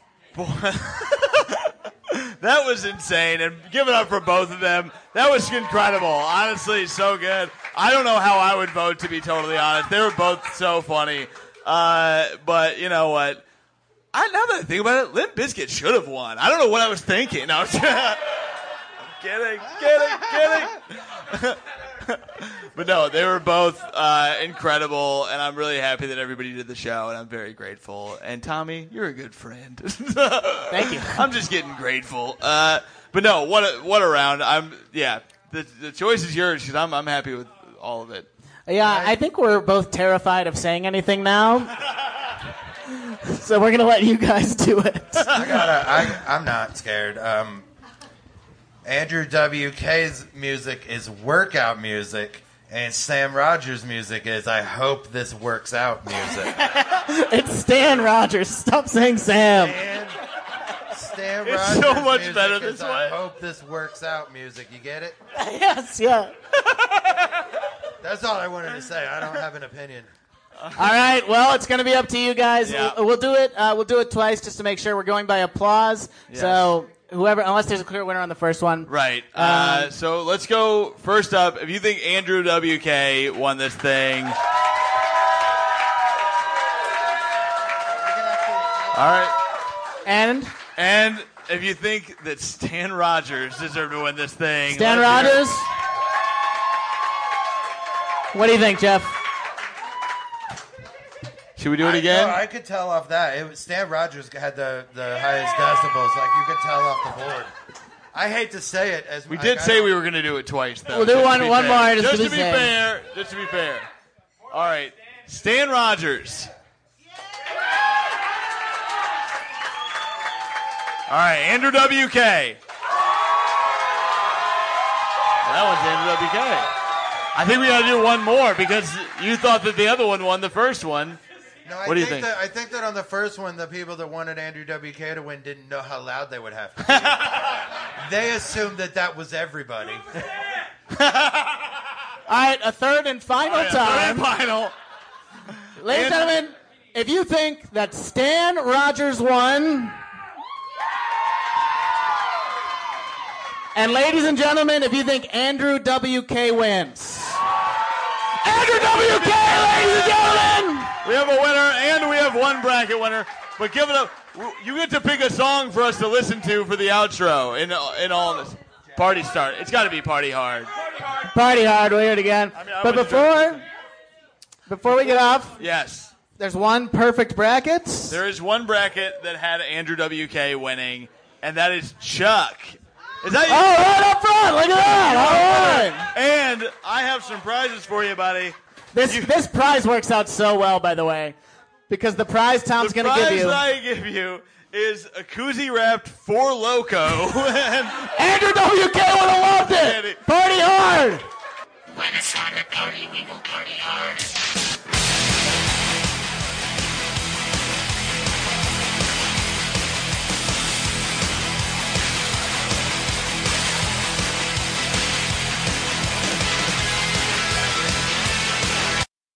That was insane, and give it up for both of them. That was incredible. Honestly, so good. I don't know how I would vote, to be totally honest. They were both so funny. Uh, but you know what? I, now that I think about it, Limp Bizkit should have won. I don't know what I was thinking. I was I'm kidding, kidding, kidding. But no, they were both uh, incredible, and I'm really happy that everybody did the show, and I'm very grateful. And Tommy, you're a good friend. Thank you. I'm just getting grateful. Uh, but no, what a, what a round. I'm yeah. The the choice is yours because I'm I'm happy with all of it. Yeah, I think we're both terrified of saying anything now. So we're gonna let you guys do it. I gotta. I, I'm not scared. Um, Andrew W K's music is workout music, and Sam Rogers' music is I hope this works out music. It's Stan Rogers. Stop saying Sam. Stan, Stan It's Rogers' so much music better is this I way. hope this works out music. You get it? Yes, yeah. That's all I wanted to say. I don't have an opinion. All right. Well, it's going to be up to you guys. Yeah. We'll, we'll do it. Uh, we'll do it twice just to make sure we're going by applause. Yes. So whoever, unless there's a clear winner on the first one, Right. Um, Uh, so let's go first up. If you think Andrew W K won this thing. All right. And and if you think that Stan Rogers deserved to win this thing. Stan let's hear it. Rogers. What do you think, Jeff? Should we do it I, again? no, I could tell off that. It was, Stan Rogers had the, the highest decibels. Like, you could tell off the board. I hate to say it. as We I- did I say don't- we were going to do it twice, though. We'll do just to one- be one fair. more, just Just to to be be safe. fair. Just to be fair. All right. Stan Rogers. All right. Andrew W K. That one's Andrew W K. I think we got to do one more because you thought that the other one won the first one. No, I What do you think? think? That, I think that on the first one, the people that wanted Andrew W K to win didn't know how loud they would have to be. They assumed that that was everybody. All right, a third and final All right, a time. third and final. Ladies and gentlemen, if you think that Stan Rogers won, and ladies and gentlemen, if you think Andrew W K wins, Andrew W K, ladies and gentlemen. We have a winner, and we have one bracket winner. But give it up. You get to pick a song for us to listen to for the outro in in all this. Party start. It's got to be Party Hard. Party hard, we'll hear it again. I But wasn't before, before we get off, Yes. there's one perfect bracket. There is one bracket that had Andrew W K winning, and that is Chuck. Is that Oh, right up front! Look at that! All right. And I have some prizes for you, buddy. This this prize works out so well, by the way, because the prize Tom's The going to give prize you. I give you is a koozie wrapped Four Loko. and Andrew W K would have loved it. Party hard. When it's time to party, we will party hard.